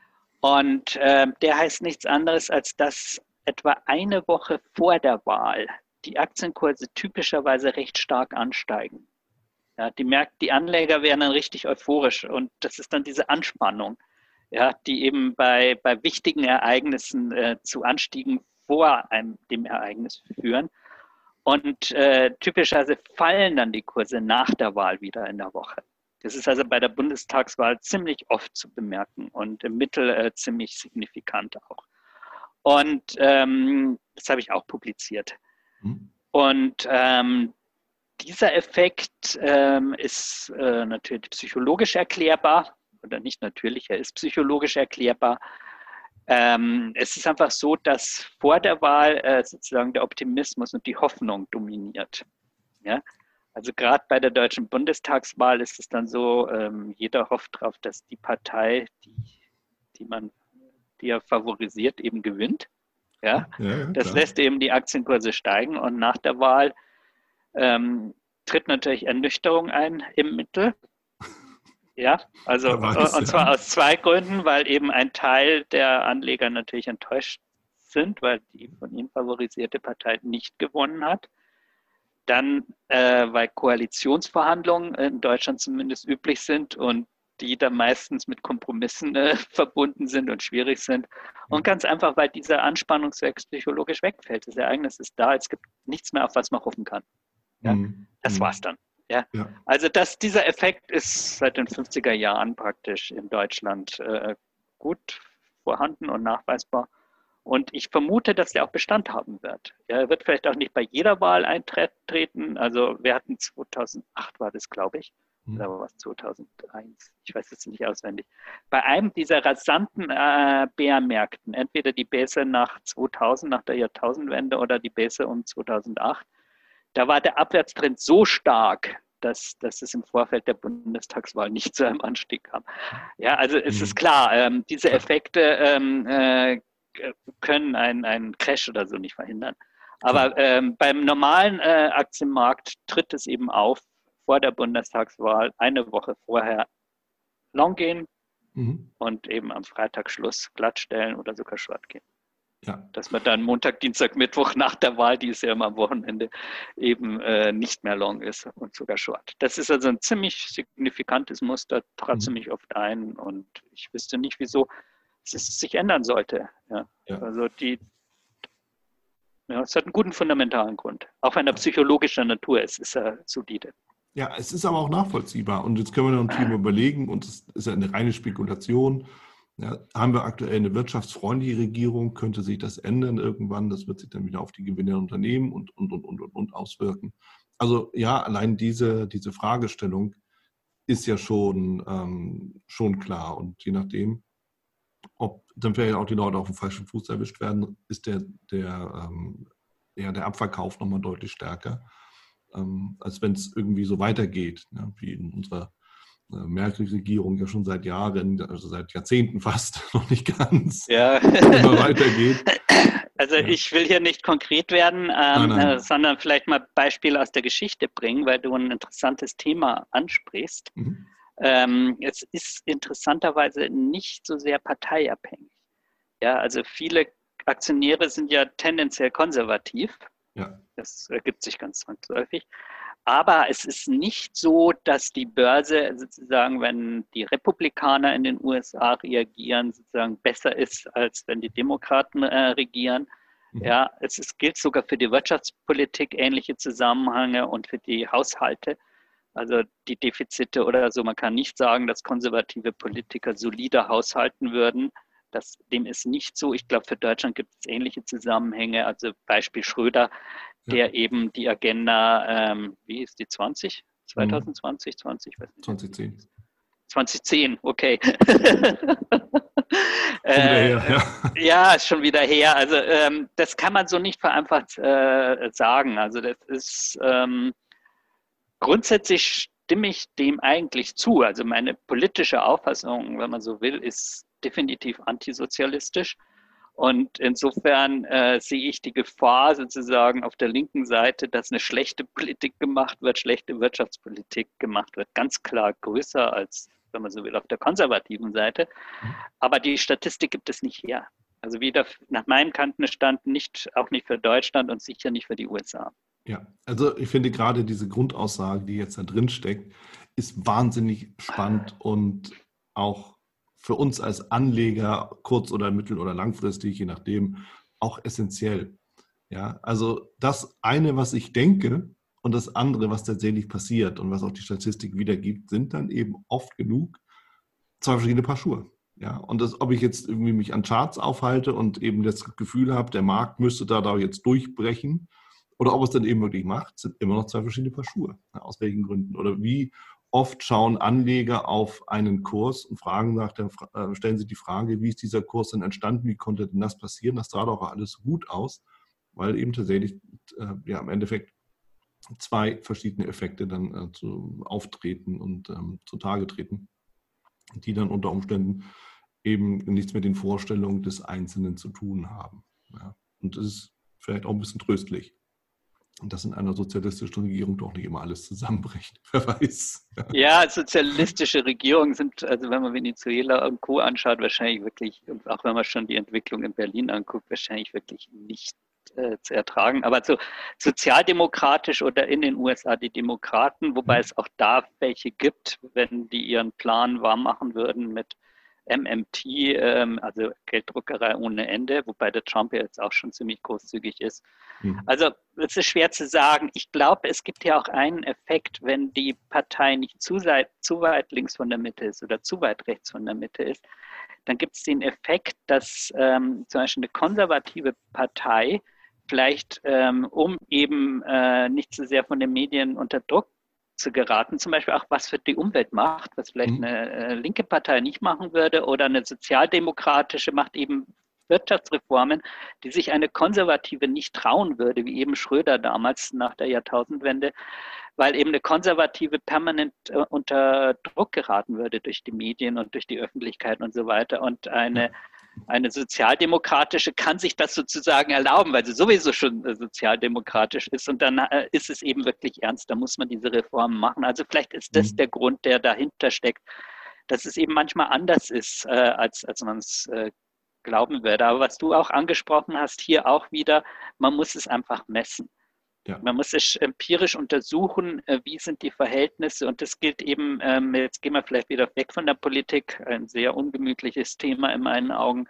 Und äh, der heißt nichts anderes, als dass etwa eine Woche vor der Wahl die Aktienkurse typischerweise recht stark ansteigen. Ja, die, Märkte, die Anleger werden dann richtig euphorisch und das ist dann diese Anspannung, ja, die eben bei, bei wichtigen Ereignissen äh, zu Anstiegen vor einem, dem Ereignis führen. Und äh, typischerweise fallen dann die Kurse nach der Wahl wieder in der Woche. Das ist also bei der Bundestagswahl ziemlich oft zu bemerken und im Mittel äh, ziemlich signifikant auch. Und ähm, das habe ich auch publiziert. Mhm. Und ähm, dieser Effekt ähm, ist äh, natürlich psychologisch erklärbar, oder nicht natürlich, er ist psychologisch erklärbar. Ähm, es ist einfach so, dass vor der Wahl äh, sozusagen der Optimismus und die Hoffnung dominiert. Ja? Also gerade bei der deutschen Bundestagswahl ist es dann so, ähm, jeder hofft darauf, dass die Partei, die, die man, die er favorisiert, eben gewinnt. Ja? Ja, ja, das lässt eben die Aktienkurse steigen und nach der Wahl ähm, tritt natürlich Ernüchterung ein im Mittel. Ja, also weiß, und zwar ja. aus zwei Gründen, weil eben ein Teil der Anleger natürlich enttäuscht sind, weil die von ihnen favorisierte Partei nicht gewonnen hat. Dann, äh, weil Koalitionsverhandlungen in Deutschland zumindest üblich sind und die dann meistens mit Kompromissen äh, verbunden sind und schwierig sind. Und ganz einfach, weil dieser Anspannungsweg psychologisch wegfällt. Das Ereignis ist da, es gibt nichts mehr, auf was man hoffen kann. Ja? Mhm. Das war's dann. Ja? Ja. Also das, dieser Effekt ist seit den fünfziger Jahren praktisch in Deutschland äh, gut vorhanden und nachweisbar. Und ich vermute, dass der auch Bestand haben wird. Ja, er wird vielleicht auch nicht bei jeder Wahl eintreten. Also wir hatten zweitausendacht, war das, glaube ich. Mhm. Oder war es zweitausendeins? Ich weiß es nicht auswendig. Bei einem dieser rasanten äh, Bärmärkten, entweder die Bässe nach zweitausend, nach der Jahrtausendwende oder die Bässe um zweitausendacht, da war der Abwärtstrend so stark, dass, dass es im Vorfeld der Bundestagswahl nicht zu einem Anstieg kam. Ja, also es mhm. ist klar, ähm, diese Effekte ähm, äh, können einen, einen Crash oder so nicht verhindern. Aber ähm, beim normalen äh, Aktienmarkt tritt es eben auf, vor der Bundestagswahl, eine Woche vorher long gehen mhm. und eben am Freitag Schluss glattstellen oder sogar short gehen. Ja. Dass man dann Montag, Dienstag, Mittwoch nach der Wahl, die ist ja immer am Wochenende, eben äh, nicht mehr long ist und sogar short. Das ist also ein ziemlich signifikantes Muster, trat mhm. ziemlich oft ein und ich wüsste nicht, wieso es sich ändern sollte. Ja. Ja. Also die, ja, es hat einen guten fundamentalen Grund. Auch wenn er psychologischer Natur ist, ist er solide. Ja, es ist aber auch nachvollziehbar. Und jetzt können wir natürlich mal überlegen, und es ist ja eine reine Spekulation, ja, haben wir aktuell eine wirtschaftsfreundliche Regierung, könnte sich das ändern irgendwann, das wird sich dann wieder auf die Gewinne der Unternehmen und, und, und, und, und auswirken. Also ja, allein diese, diese Fragestellung ist ja schon, ähm, schon klar. Und je nachdem, ob dann vielleicht auch die Leute auf dem falschen Fuß erwischt werden, ist der, der, ähm, ja, der Abverkauf nochmal deutlich stärker, ähm, als wenn es irgendwie so weitergeht, ja, wie in unserer äh, Merkel-Regierung ja schon seit Jahren, also seit Jahrzehnten fast, noch nicht ganz, ja. immer weitergeht. Also ja. Ich will hier nicht konkret werden, ähm, nein, nein. Äh, sondern vielleicht mal Beispiele aus der Geschichte bringen, weil du ein interessantes Thema ansprichst. Mhm. Ähm, es ist interessanterweise nicht so sehr parteiabhängig. Ja, also viele Aktionäre sind ja tendenziell konservativ. Ja. Das ergibt sich ganz zwangsläufig. Aber es ist nicht so, dass die Börse sozusagen, wenn die Republikaner in den U S A reagieren, sozusagen besser ist, als wenn die Demokraten äh, regieren. Mhm. Ja, es ist, gilt sogar für die Wirtschaftspolitik ähnliche Zusammenhänge und für die Haushalte. Also die Defizite oder so. Man kann nicht sagen, dass konservative Politiker solider haushalten würden. Das, dem ist nicht so. Ich glaube, für Deutschland gibt es ähnliche Zusammenhänge. Also Beispiel Schröder, Ja. der eben die Agenda, ähm, wie ist die, zwanzig? Mhm. zwanzig zwanzig, zwanzig, weiß nicht. zwanzig zehn. zwanzig zehn, okay. Schon wieder her, äh, ja. ja, ist schon wieder her. Also ähm, das kann man so nicht vereinfacht äh, sagen. Also das ist ähm, grundsätzlich stimme ich dem eigentlich zu. Also meine politische Auffassung, wenn man so will, ist definitiv antisozialistisch. Und insofern äh, sehe ich die Gefahr sozusagen auf der linken Seite, dass eine schlechte Politik gemacht wird, schlechte Wirtschaftspolitik gemacht wird, ganz klar größer als, wenn man so will, auf der konservativen Seite. Aber die Statistik gibt es nicht her. Also wieder nach meinem Kenntnisstand nicht, auch nicht für Deutschland und sicher nicht für die U S A. Ja, also ich finde gerade diese Grundaussage, die jetzt da drin steckt, ist wahnsinnig spannend und auch für uns als Anleger kurz- oder mittel- oder langfristig, je nachdem, auch essentiell. Ja, also das eine, was ich denke und das andere, was tatsächlich passiert und was auch die Statistik wiedergibt, sind dann eben oft genug zwei verschiedene Paar Schuhe. Ja, und das, ob ich jetzt irgendwie mich an Charts aufhalte und eben das Gefühl habe, der Markt müsste da, da jetzt durchbrechen, oder ob es dann eben wirklich macht, sind immer noch zwei verschiedene Paar Schuhe. Ja, aus welchen Gründen? Oder wie oft schauen Anleger auf einen Kurs und fragen nach der, äh, stellen sich die Frage, wie ist dieser Kurs denn entstanden? Wie konnte denn das passieren? Das sah doch alles so gut aus, weil eben tatsächlich äh, ja, im Endeffekt zwei verschiedene Effekte dann äh, zu, auftreten und ähm, zutage treten, die dann unter Umständen eben nichts mit den Vorstellungen des Einzelnen zu tun haben. Ja. Und das ist vielleicht auch ein bisschen tröstlich. Und dass in einer sozialistischen Regierung doch nicht immer alles zusammenbricht. Wer weiß. Ja, sozialistische Regierungen sind, also wenn man Venezuela und Co. anschaut, wahrscheinlich wirklich, auch wenn man schon die Entwicklung in Berlin anguckt, wahrscheinlich wirklich nicht äh, zu ertragen. Aber so sozialdemokratisch oder in den U S A die Demokraten, wobei es auch da welche gibt, wenn die ihren Plan wahr machen würden mit M M T, ähm, also Gelddruckerei ohne Ende, wobei der Trump ja jetzt auch schon ziemlich großzügig ist. Hm. Also es ist schwer zu sagen. Ich glaube, es gibt ja auch einen Effekt, wenn die Partei nicht zu, weit, zu weit links von der Mitte ist oder zu weit rechts von der Mitte ist, dann gibt es den Effekt, dass ähm, zum Beispiel eine konservative Partei vielleicht, ähm, um eben äh, nicht so sehr von den Medien unter Druck zu geraten, zum Beispiel auch was für die Umwelt macht, was vielleicht Hm. eine äh, linke Partei nicht machen würde oder eine sozialdemokratische macht eben Wirtschaftsreformen, die sich eine konservative nicht trauen würde, wie eben Schröder damals nach der Jahrtausendwende, weil eben eine konservative permanent äh, unter Druck geraten würde durch die Medien und durch die Öffentlichkeit und so weiter. Und eine, eine sozialdemokratische kann sich das sozusagen erlauben, weil sie sowieso schon äh, sozialdemokratisch ist. Und dann äh, ist es eben wirklich ernst, da muss man diese Reformen machen. Also vielleicht ist das Hm. der Grund, der dahinter steckt, dass es eben manchmal anders ist, äh, als, als man es äh, glauben würde. Aber was du auch angesprochen hast, hier auch wieder, man muss es einfach messen. Ja. Man muss es empirisch untersuchen, wie sind die Verhältnisse. Und das gilt eben, jetzt gehen wir vielleicht wieder weg von der Politik, ein sehr ungemütliches Thema in meinen Augen.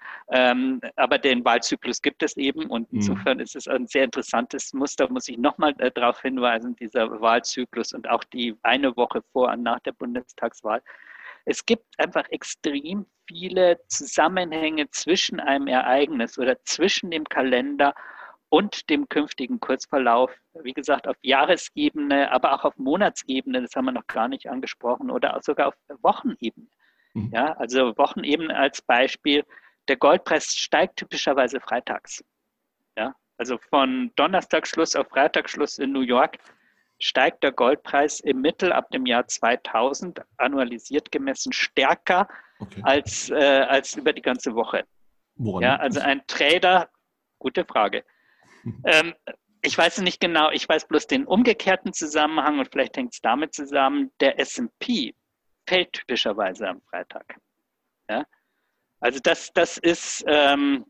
Aber den Wahlzyklus gibt es eben und insofern ist es ein sehr interessantes Muster, muss ich nochmal darauf hinweisen, dieser Wahlzyklus und auch die eine Woche vor und nach der Bundestagswahl. Es gibt einfach extrem viele Zusammenhänge zwischen einem Ereignis oder zwischen dem Kalender und dem künftigen Kurzverlauf, wie gesagt, auf Jahresebene, aber auch auf Monatsebene, das haben wir noch gar nicht angesprochen, oder sogar auf Wochenebene. Mhm. Ja, also Wochenebene als Beispiel, der Goldpreis steigt typischerweise freitags. Ja, also von Donnerstagsschluss auf Freitagsschluss in New York steigt der Goldpreis im Mittel ab dem Jahr zweitausend, annualisiert gemessen, stärker Okay. als, äh, als über die ganze Woche. Woran Ja, liegt also das? ein Trader, gute Frage. Ähm, ich weiß es nicht genau, ich weiß bloß den umgekehrten Zusammenhang und vielleicht hängt es damit zusammen, der S und P fällt typischerweise am Freitag. Ja? Also das, das ist, ähm,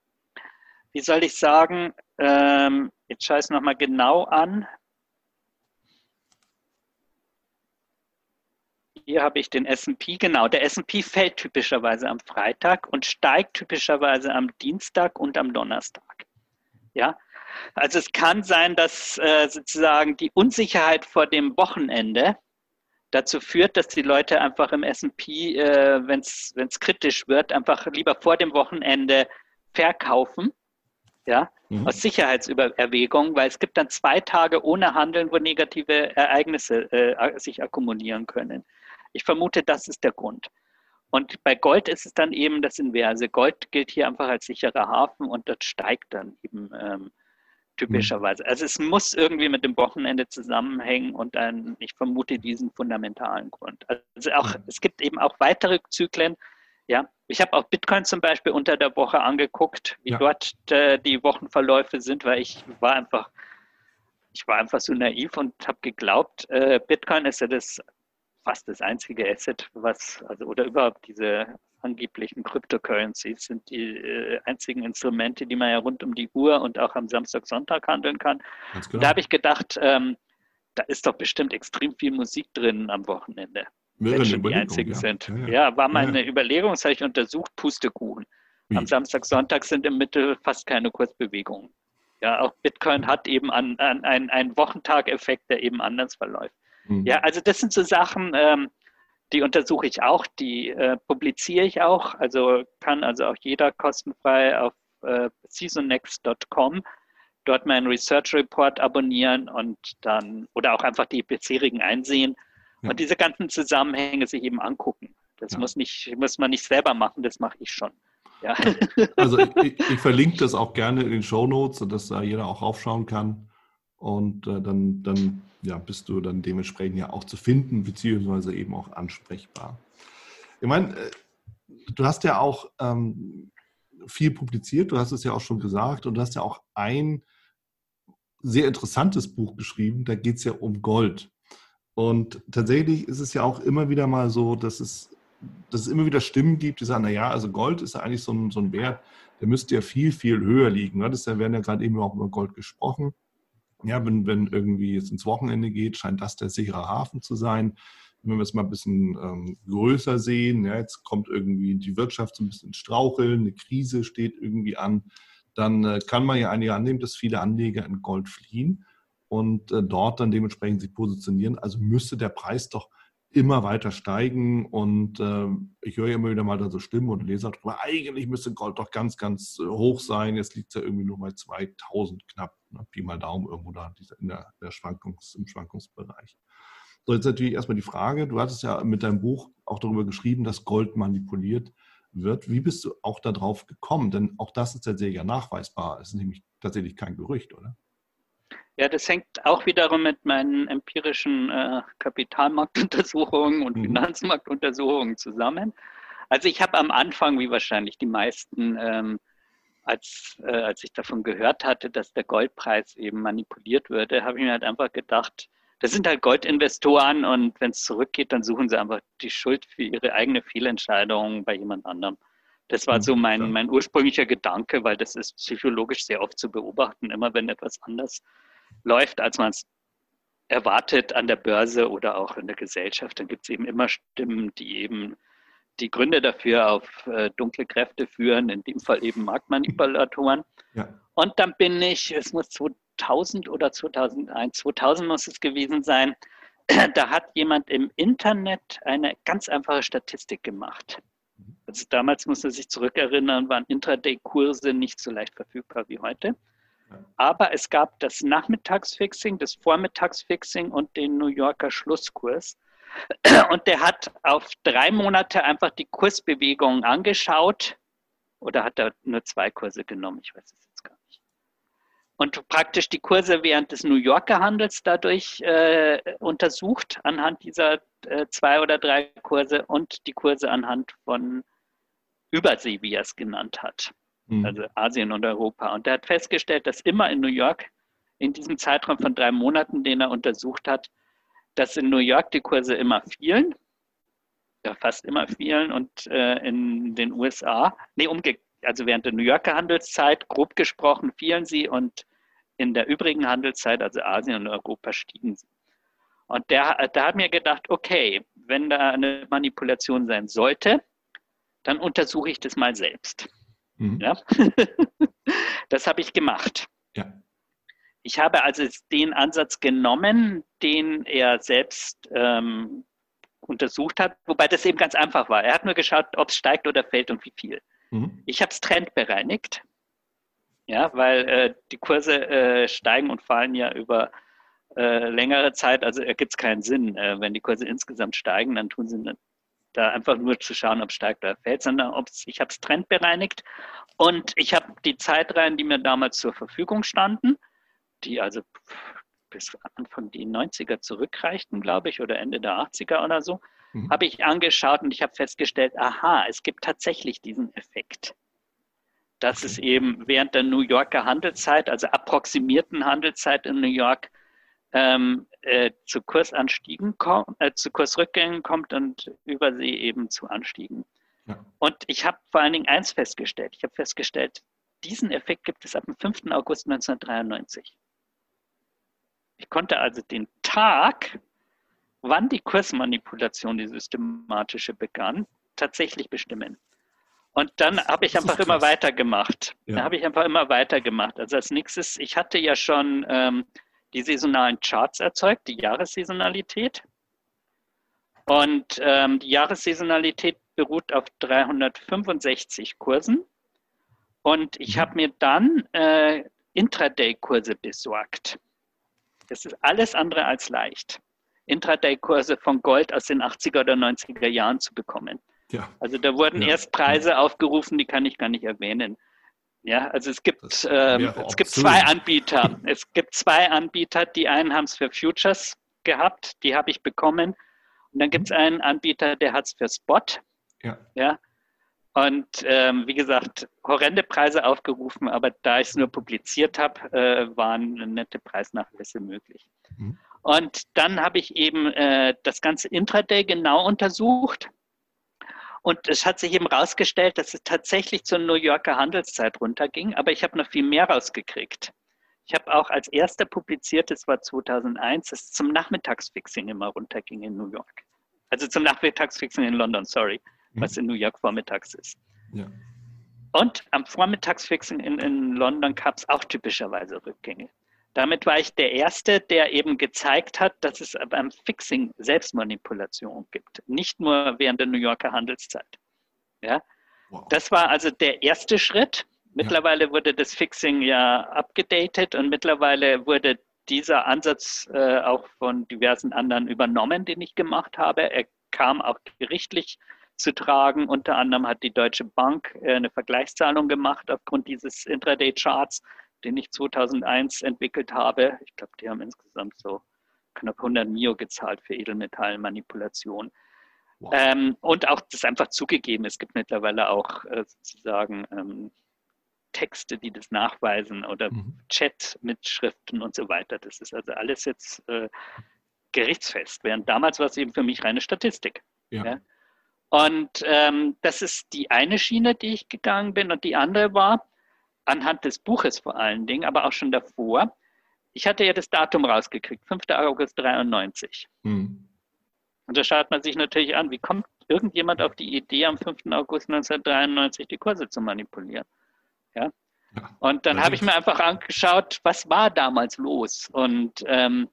wie soll ich sagen, ähm, jetzt schaue ich es nochmal genau an. Hier habe ich den S und P, genau. Der S und P fällt typischerweise am Freitag und steigt typischerweise am Dienstag und am Donnerstag. Ja, also es kann sein, dass äh, sozusagen die Unsicherheit vor dem Wochenende dazu führt, dass die Leute einfach im S und P, äh, wenn es kritisch wird, einfach lieber vor dem Wochenende verkaufen, ja, mhm. aus Sicherheitserwägungen, weil es gibt dann zwei Tage ohne Handeln, wo negative Ereignisse äh, sich akkumulieren können. Ich vermute, das ist der Grund. Und bei Gold ist es dann eben das Inverse. Gold gilt hier einfach als sicherer Hafen und das steigt dann eben ähm, typischerweise. Also es muss irgendwie mit dem Wochenende zusammenhängen und ein, ich vermute diesen fundamentalen Grund. Also auch, ja. Es gibt eben auch weitere Zyklen. Ja, ich habe auch Bitcoin zum Beispiel unter der Woche angeguckt, wie ja. dort äh, die Wochenverläufe sind, weil ich war einfach, ich war einfach so naiv und habe geglaubt, äh, Bitcoin ist ja das fast das einzige Asset, was, also oder überhaupt diese angeblichen Cryptocurrencies sind die äh, einzigen Instrumente, die man ja rund um die Uhr und auch am Samstag, Sonntag handeln kann. Ganz genau. Da habe ich gedacht, ähm, da ist doch bestimmt extrem viel Musik drin am Wochenende. Wenn schon die einzigen ja. sind. Ja, ja. ja, war meine ja, ja. Überlegung, das habe ich untersucht, Pustekuchen. Wie? Am Samstag, Sonntag sind im Mittel fast keine Kursbewegungen. Ja, auch Bitcoin hat eben an, an einen, einen Wochentag-Effekt, der eben anders verläuft. Mhm. Ja, also das sind so Sachen, ähm, die untersuche ich auch, die äh, publiziere ich auch, also kann also auch jeder kostenfrei auf äh, seasonnext punkt com dort meinen Research Report abonnieren und dann, oder auch einfach die bisherigen einsehen. Ja. Und diese ganzen Zusammenhänge sich eben angucken. Das ja. muss, nicht, muss man nicht selber machen, das mache ich schon. Ja. Also ich, ich verlinke das auch gerne in den Shownotes, sodass da jeder auch raufschauen kann. Und äh, dann, dann ja, bist du dann dementsprechend ja auch zu finden, beziehungsweise eben auch ansprechbar. Ich meine, äh, du hast ja auch ähm, viel publiziert, du hast es ja auch schon gesagt, und du hast ja auch ein sehr interessantes Buch geschrieben, da geht es ja um Gold. Und tatsächlich ist es ja auch immer wieder mal so, dass es, dass es immer wieder Stimmen gibt, die sagen, naja, also Gold ist ja eigentlich so ein, so ein Wert, der müsste ja viel, viel höher liegen. Ne? Das ist ja, werden ja gerade eben auch über Gold gesprochen. Ja, wenn, wenn irgendwie es ins Wochenende geht, scheint das der sichere Hafen zu sein. Wenn wir es mal ein bisschen ähm, größer sehen, ja, jetzt kommt irgendwie die Wirtschaft so ein bisschen ins Straucheln, eine Krise steht irgendwie an, dann äh, kann man ja eigentlich annehmen, dass viele Anleger in Gold fliehen und äh, dort dann dementsprechend sich positionieren. Also müsste der Preis doch immer weiter steigen und äh, ich höre immer wieder mal da so Stimmen und lese darüber, eigentlich müsste Gold doch ganz, ganz äh, hoch sein. Jetzt liegt es ja irgendwie nur bei zweitausend knapp, ne, Pi mal Daumen irgendwo da in der, der Schwankungs, im Schwankungsbereich. So, jetzt natürlich erstmal die Frage, du hattest ja mit deinem Buch auch darüber geschrieben, dass Gold manipuliert wird. Wie bist du auch darauf gekommen? Denn auch das ist tatsächlich ja nachweisbar. Es ist nämlich tatsächlich kein Gerücht, oder? Ja, das hängt auch wiederum mit meinen empirischen äh, Kapitalmarktuntersuchungen und mhm. Finanzmarktuntersuchungen zusammen. Also ich habe am Anfang, wie wahrscheinlich die meisten, ähm, als, äh, als ich davon gehört hatte, dass der Goldpreis eben manipuliert würde, habe ich mir halt einfach gedacht, das sind halt Goldinvestoren und wenn es zurückgeht, dann suchen sie einfach die Schuld für ihre eigene Fehlentscheidung bei jemand anderem. Das war so mein, mein ursprünglicher Gedanke, weil das ist psychologisch sehr oft zu beobachten, immer wenn etwas anders läuft, als man es erwartet an der Börse oder auch in der Gesellschaft, dann gibt es eben immer Stimmen, die eben die Gründe dafür auf äh, dunkle Kräfte führen, in dem Fall eben Marktmanipulatoren. Ja. Und dann bin ich, es muss zweitausend oder zweitausendeins, zweitausend muss es gewesen sein, da hat jemand im Internet eine ganz einfache Statistik gemacht. Also damals, muss man sich zurückerinnern, waren Intraday-Kurse nicht so leicht verfügbar wie heute. Aber es gab das Nachmittagsfixing, das Vormittagsfixing und den New Yorker Schlusskurs. Und der hat auf drei Monate einfach die Kursbewegungen angeschaut. Oder hat er nur zwei Kurse genommen? Ich weiß es jetzt gar nicht. Und praktisch die Kurse während des New Yorker Handels dadurch äh, untersucht, anhand dieser äh, zwei oder drei Kurse und die Kurse anhand von Übersee, wie er es genannt hat. Also Asien und Europa. Und er hat festgestellt, dass immer in New York, in diesem Zeitraum von drei Monaten, den er untersucht hat, dass in New York die Kurse immer fielen, ja fast immer fielen, und äh, in den U S A, nee, umgekehrt, also während der New Yorker Handelszeit, grob gesprochen, fielen sie und in der übrigen Handelszeit, also Asien und Europa, stiegen sie. Und der, der hat mir gedacht, okay, wenn da eine Manipulation sein sollte, dann untersuche ich das mal selbst. Mhm. Ja? Das habe ich gemacht. Ja. Ich habe also den Ansatz genommen, den er selbst ähm, untersucht hat, wobei das eben ganz einfach war. Er hat nur geschaut, ob es steigt oder fällt und wie viel. Mhm. Ich habe es trendbereinigt, ja, weil äh, die Kurse äh, steigen und fallen ja über äh, längere Zeit, also ergibt es keinen Sinn. Äh, wenn die Kurse insgesamt steigen, dann tun sie nicht, da einfach nur zu schauen, ob es steigt oder fällt, sondern ob's, ich habe es trendbereinigt und ich habe die Zeitreihen, die mir damals zur Verfügung standen, die also bis Anfang die neunziger zurückreichten, glaube ich, oder Ende der achtziger oder so, mhm. habe ich angeschaut und ich habe festgestellt, aha, es gibt tatsächlich diesen Effekt, dass okay. es eben während der New Yorker Handelszeit, also approximierten Handelszeit in New York, ähm, äh, zu Kursanstiegen kommt, äh, zu Kursrückgängen kommt und über sie eben zu Anstiegen. Ja. Und ich habe vor allen Dingen eins festgestellt. Ich habe festgestellt, diesen Effekt gibt es ab dem fünften August neunzehnhundertdreiundneunzig. Ich konnte also den Tag, wann die Kursmanipulation, die systematische, begann, tatsächlich bestimmen. Und dann habe ich einfach immer weitergemacht. Ja. Dann habe ich einfach immer weitergemacht. Also als nächstes, ich hatte ja schon ähm, die saisonalen Charts erzeugt, die Jahressaisonalität. Und ähm, die Jahressaisonalität beruht auf dreihundertfünfundsechzig Kursen. Und ich mhm. habe mir dann äh, Intraday-Kurse besorgt. Das ist alles andere als leicht, Intraday-Kurse von Gold aus den achtziger oder neunziger Jahren zu bekommen. Ja. Also da wurden ja. erst Preise ja. aufgerufen, die kann ich gar nicht erwähnen. Ja, also es gibt, ähm, es gibt zwei Anbieter. Es gibt zwei Anbieter, die einen haben es für Futures gehabt, die habe ich bekommen. Und dann gibt es einen Anbieter, der hat es für Spot. Ja. Ja. Und ähm, wie gesagt, horrende Preise aufgerufen, aber da ich es nur publiziert habe, äh, waren nette Preisnachlässe möglich. Mhm. Und dann habe ich eben äh, das ganze Intraday genau untersucht. Und es hat sich eben rausgestellt, dass es tatsächlich zur New Yorker Handelszeit runterging, aber ich habe noch viel mehr rausgekriegt. Ich habe auch als erster publiziert, das war zweitausendeins, dass es zum Nachmittagsfixing immer runterging in New York. Also zum Nachmittagsfixing in London, sorry, mhm. was in New York vormittags ist. Ja. Und am Vormittagsfixing in, in London gab es auch typischerweise Rückgänge. Damit war ich der Erste, der eben gezeigt hat, dass es beim Fixing Selbstmanipulation gibt. Nicht nur während der New Yorker Handelszeit. Ja? Wow. Das war also der erste Schritt. Mittlerweile ja. wurde das Fixing ja abgedatet und mittlerweile wurde dieser Ansatz äh, auch von diversen anderen übernommen, den ich gemacht habe. Er kam auch gerichtlich zu tragen. Unter anderem hat die Deutsche Bank äh, eine Vergleichszahlung gemacht aufgrund dieses Intraday-Charts, den ich zweitausendeins entwickelt habe. Ich glaube, die haben insgesamt so knapp hundert Mio gezahlt für Edelmetallmanipulation. Wow. Ähm, und auch das einfach zugegeben. Es gibt mittlerweile auch äh, sozusagen ähm, Texte, die das nachweisen oder mhm. Chat-Mitschriften und so weiter. Das ist also alles jetzt äh, gerichtsfest. Während damals war es eben für mich reine Statistik. Ja. Ja? Und ähm, das ist die eine Schiene, die ich gegangen bin. Und die andere war, anhand des Buches vor allen Dingen, aber auch schon davor. Ich hatte ja das Datum rausgekriegt, fünfter August dreiundneunzig. Mhm. Und da schaut man sich natürlich an, wie kommt irgendjemand auf die Idee, am fünften August neunzehnhundertdreiundneunzig die Kurse zu manipulieren. Ja? Ja, und dann habe ich mir einfach angeschaut, was war damals los. Und ähm,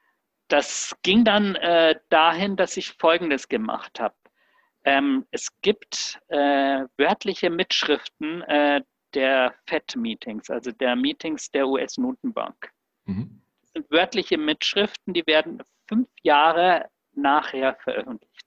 das ging dann äh, dahin, dass ich Folgendes gemacht habe. Ähm, es gibt äh, wörtliche Mitschriften, äh, der Fed-Meetings, also der Meetings der U S-Notenbank. Mhm. Das sind wörtliche Mitschriften, die werden fünf Jahre nachher veröffentlicht.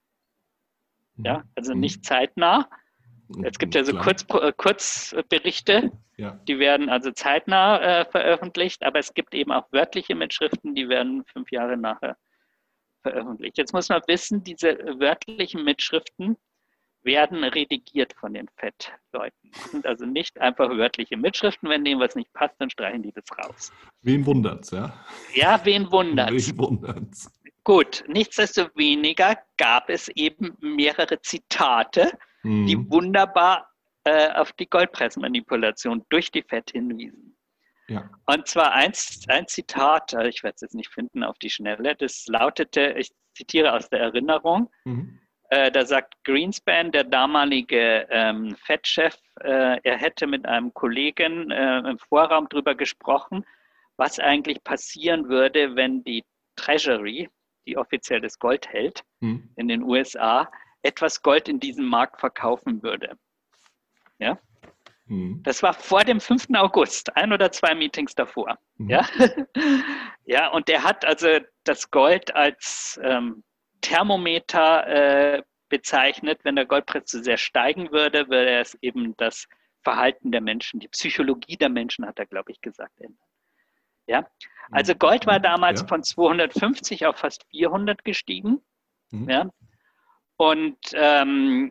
Mhm. Ja, also nicht zeitnah. Es gibt ja so Kurz, Kurzberichte, ja. die werden also zeitnah äh, veröffentlicht, aber es gibt eben auch wörtliche Mitschriften, die werden fünf Jahre nachher veröffentlicht. Jetzt muss man wissen, diese wörtlichen Mitschriften werden redigiert von den Fed-Leuten. Das sind also nicht einfach wörtliche Mitschriften. Wenn denen was nicht passt, dann streichen die das raus. Wen wundert's, ja? Ja, wen wundert's? Wen wundert's? Gut, nichtsdestoweniger gab es eben mehrere Zitate, hm. die wunderbar äh, auf die Goldpreismanipulation durch die Fed hinwiesen. Ja. Und zwar ein, ein Zitat, ich werde es jetzt nicht finden auf die Schnelle, das lautete, ich zitiere aus der Erinnerung, mhm. Da sagt Greenspan, der damalige ähm, Fed-Chef, äh, er hätte mit einem Kollegen äh, im Vorraum darüber gesprochen, was eigentlich passieren würde, wenn die Treasury, die offiziell das Gold hält, hm. in den U S A, etwas Gold in diesem Markt verkaufen würde. Ja? Hm. Das war vor dem fünften August, ein oder zwei Meetings davor. Hm. Ja? Ja, und er hat also das Gold als ähm, Thermometer äh, bezeichnet. Wenn der Goldpreis zu sehr steigen würde, würde er es eben das Verhalten der Menschen, die Psychologie der Menschen, hat er, glaube ich, gesagt, ändern. Ja? Also Gold war damals ja. von zweihundertfünfzig auf fast vierhundert gestiegen. Mhm. Ja? Und ähm,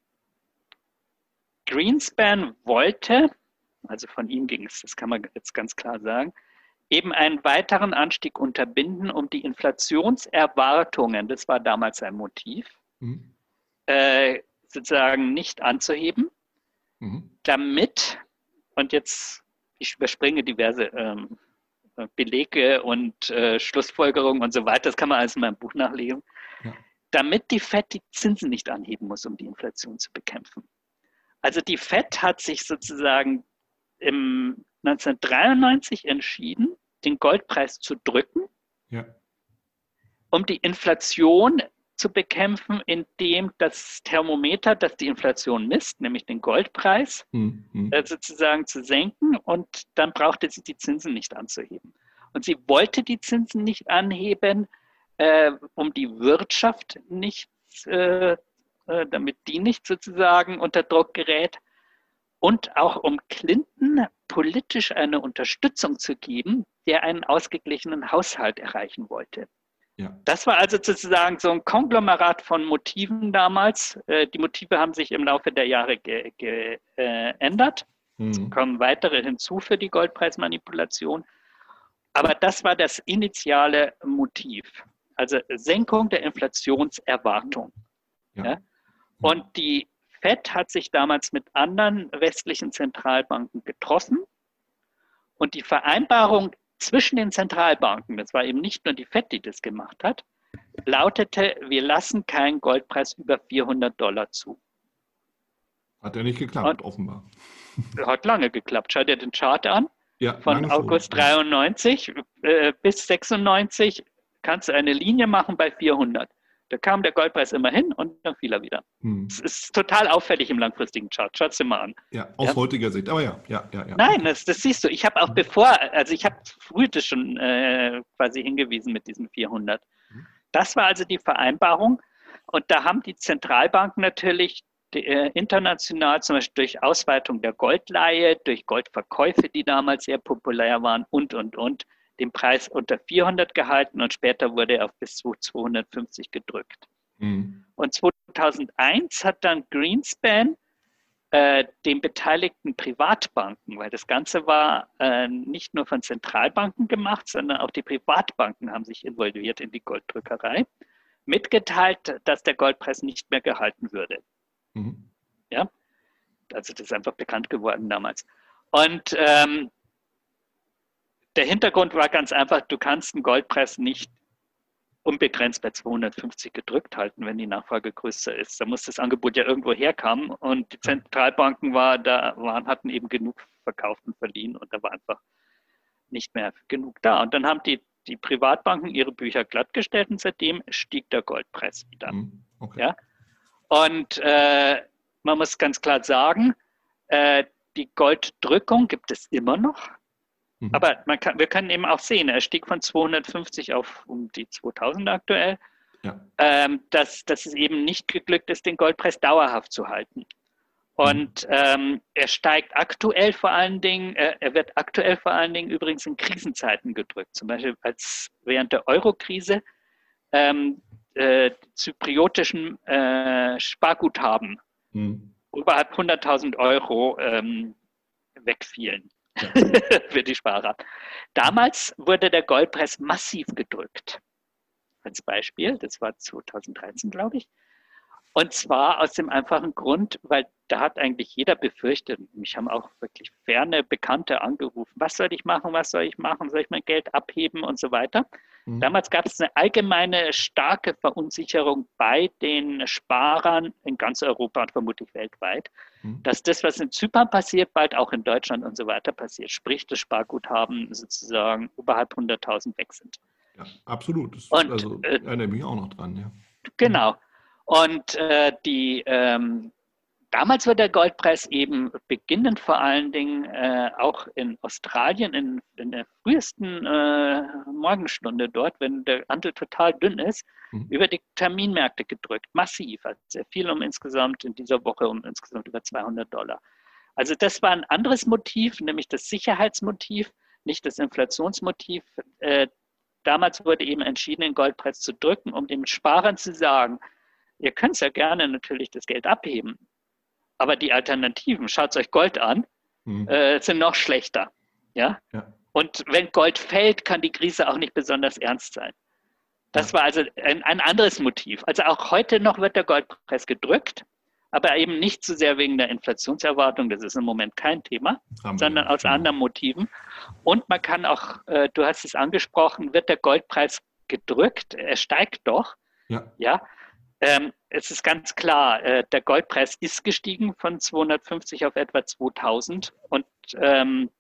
Greenspan wollte, also von ihm ging es, das kann man jetzt ganz klar sagen, eben einen weiteren Anstieg unterbinden, um die Inflationserwartungen, das war damals ein Motiv, mhm. äh, sozusagen nicht anzuheben, mhm. damit, und jetzt, ich überspringe diverse ähm, Belege und äh, Schlussfolgerungen und so weiter, das kann man alles in meinem Buch nachlesen, ja. damit die Fed die Zinsen nicht anheben muss, um die Inflation zu bekämpfen. Also die Fed hat sich sozusagen im neunzehnhundertdreiundneunzig entschieden, den Goldpreis zu drücken, ja. um die Inflation zu bekämpfen, indem das Thermometer, das die Inflation misst, nämlich den Goldpreis, hm, hm. Äh, sozusagen zu senken, und dann brauchte sie die Zinsen nicht anzuheben. Und sie wollte die Zinsen nicht anheben, äh, um die Wirtschaft nicht, äh, äh, damit die nicht sozusagen unter Druck gerät, und auch um Clinton politisch eine Unterstützung zu geben, der einen ausgeglichenen Haushalt erreichen wollte. Ja. Das war also sozusagen so ein Konglomerat von Motiven damals. Die Motive haben sich im Laufe der Jahre ge- geändert. Mhm. Es kommen weitere hinzu für die Goldpreismanipulation. Aber das war das initiale Motiv. Also Senkung der Inflationserwartung. Ja. Ja? Und die Fed hat sich damals mit anderen westlichen Zentralbanken getroffen. Und die Vereinbarung zwischen den Zentralbanken, das war eben nicht nur die Fed, die das gemacht hat, lautete, wir lassen keinen Goldpreis über vierhundert Dollar zu. Hat ja nicht geklappt, und offenbar. Hat lange geklappt. Schau dir den Chart an. Ja, von August dreiundneunzig äh, bis sechsundneunzig kannst du eine Linie machen bei vierhundert. Da kam der Goldpreis immer hin und dann fiel er wieder. Hm. Es ist total auffällig im langfristigen Chart. Schaut es dir mal an. Ja, aus ja? heutiger Sicht. Aber ja, ja, ja. ja. Nein, das, das siehst du. Ich habe auch bevor, also ich habe früh das schon äh, quasi hingewiesen mit diesen vierhundert. Hm. Das war also die Vereinbarung. Und da haben die Zentralbanken natürlich die, äh, international, zum Beispiel durch Ausweitung der Goldleihe, durch Goldverkäufe, die damals sehr populär waren, und, und, und, den Preis unter vierhundert gehalten, und später wurde er auf bis zu zweihundertfünfzig gedrückt. Mhm. Und zweitausendeins hat dann Greenspan äh, den beteiligten Privatbanken, weil das Ganze war äh, nicht nur von Zentralbanken gemacht, sondern auch die Privatbanken haben sich involviert in die Golddrückerei, mitgeteilt, dass der Goldpreis nicht mehr gehalten würde. Mhm. Ja? Also das ist einfach bekannt geworden damals. Und ähm, der Hintergrund war ganz einfach, du kannst einen Goldpreis nicht unbegrenzt bei zweihundertfünfzig gedrückt halten, wenn die Nachfrage größer ist. Da muss das Angebot ja irgendwo herkommen, und die Zentralbanken war, da waren, hatten eben genug verkauft und verliehen, und da war einfach nicht mehr genug da. Und dann haben die, die Privatbanken ihre Bücher glattgestellt, und seitdem stieg der Goldpreis wieder. Okay. Ja? Und äh, man muss ganz klar sagen, äh, die Golddrückung gibt es immer noch. Mhm. Aber man kann, wir können eben auch sehen, er stieg von zweihundertfünfzig auf um die zweitausend aktuell, ja. ähm, dass, dass es eben nicht geglückt ist, den Goldpreis dauerhaft zu halten. Und mhm. ähm, er steigt aktuell vor allen Dingen, äh, er wird aktuell vor allen Dingen übrigens in Krisenzeiten gedrückt. Zum Beispiel als während der Euro-Krise ähm, äh, zypriotischen äh, Sparguthaben mhm. überhalb hunderttausend Euro ähm, wegfielen. Ja. Für die Sparer. Damals wurde der Goldpreis massiv gedrückt. Als Beispiel, das war zweitausenddreizehn, glaube ich. Und zwar aus dem einfachen Grund, weil da hat eigentlich jeder befürchtet, mich haben auch wirklich ferne Bekannte angerufen, was soll ich machen, was soll ich machen, soll ich mein Geld abheben und so weiter. Mhm. Damals gab es eine allgemeine starke Verunsicherung bei den Sparern in ganz Europa und vermutlich weltweit, mhm. dass das, was in Zypern passiert, bald auch in Deutschland und so weiter passiert. Sprich, das Sparguthaben sozusagen oberhalb hunderttausend weg sind. Ja, absolut. Das, und, also äh, erinnere mich auch noch dran. Ja. Genau. Und äh, die ähm, damals war der Goldpreis eben beginnend vor allen Dingen äh, auch in Australien in, in der frühesten äh, Morgenstunde dort, wenn der Handel total dünn ist, mhm. über die Terminmärkte gedrückt, massiv. Also sehr viel um insgesamt in dieser Woche um insgesamt über zweihundert Dollar. Also das war ein anderes Motiv, nämlich das Sicherheitsmotiv, nicht das Inflationsmotiv. Äh, damals wurde eben entschieden, den Goldpreis zu drücken, um den Sparern zu sagen, ihr könnt ja gerne natürlich das Geld abheben, aber die Alternativen, schaut euch Gold an, mhm. äh, sind noch schlechter. Ja? Ja. Und wenn Gold fällt, kann die Krise auch nicht besonders ernst sein. Das ja. war also ein, ein anderes Motiv. Also auch heute noch wird der Goldpreis gedrückt, aber eben nicht so sehr wegen der Inflationserwartung, das ist im Moment kein Thema, sondern aus genau. anderen Motiven. Und man kann auch, äh, du hast es angesprochen, wird der Goldpreis gedrückt, er steigt doch. Ja. ja? Ähm, es ist ganz klar, äh, der Goldpreis ist gestiegen von zweihundertfünfzig auf etwa zweitausend und ähm,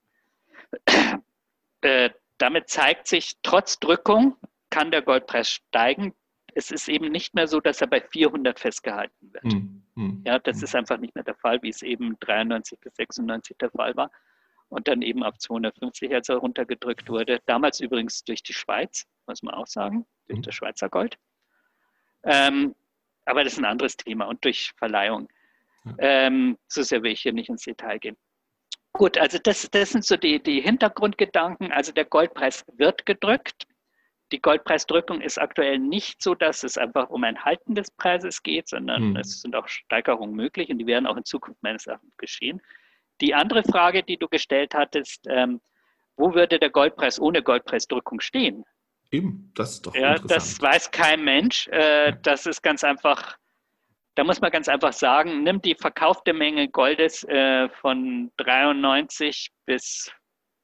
äh, damit zeigt sich, trotz Drückung kann der Goldpreis steigen. Es ist eben nicht mehr so, dass er bei vierhundert festgehalten wird. Hm, hm, ja, das hm. ist einfach nicht mehr der Fall, wie es eben dreiundneunzig bis sechsundneunzig der Fall war. Und dann eben auf zweihundertfünfzig, als er runtergedrückt wurde. Damals übrigens durch die Schweiz, muss man auch sagen, durch hm. das Schweizer Gold. Ähm, aber das ist ein anderes Thema und durch Verleihung. Ja. Ähm, so sehr will ich hier nicht ins Detail gehen. Gut, also das, das sind so die, die Hintergrundgedanken. Also der Goldpreis wird gedrückt. Die Goldpreisdrückung ist aktuell nicht so, dass es einfach um ein Halten des Preises geht, sondern hm. es sind auch Steigerungen möglich und die werden auch in Zukunft meines Erachtens geschehen. Die andere Frage, die du gestellt hattest, ähm, wo würde der Goldpreis ohne Goldpreisdrückung stehen? Eben, das ist doch ja, interessant. Das weiß kein Mensch. Äh, ja. Das ist ganz einfach, da muss man ganz einfach sagen, nimm die verkaufte Menge Goldes äh, von dreiundneunzig bis,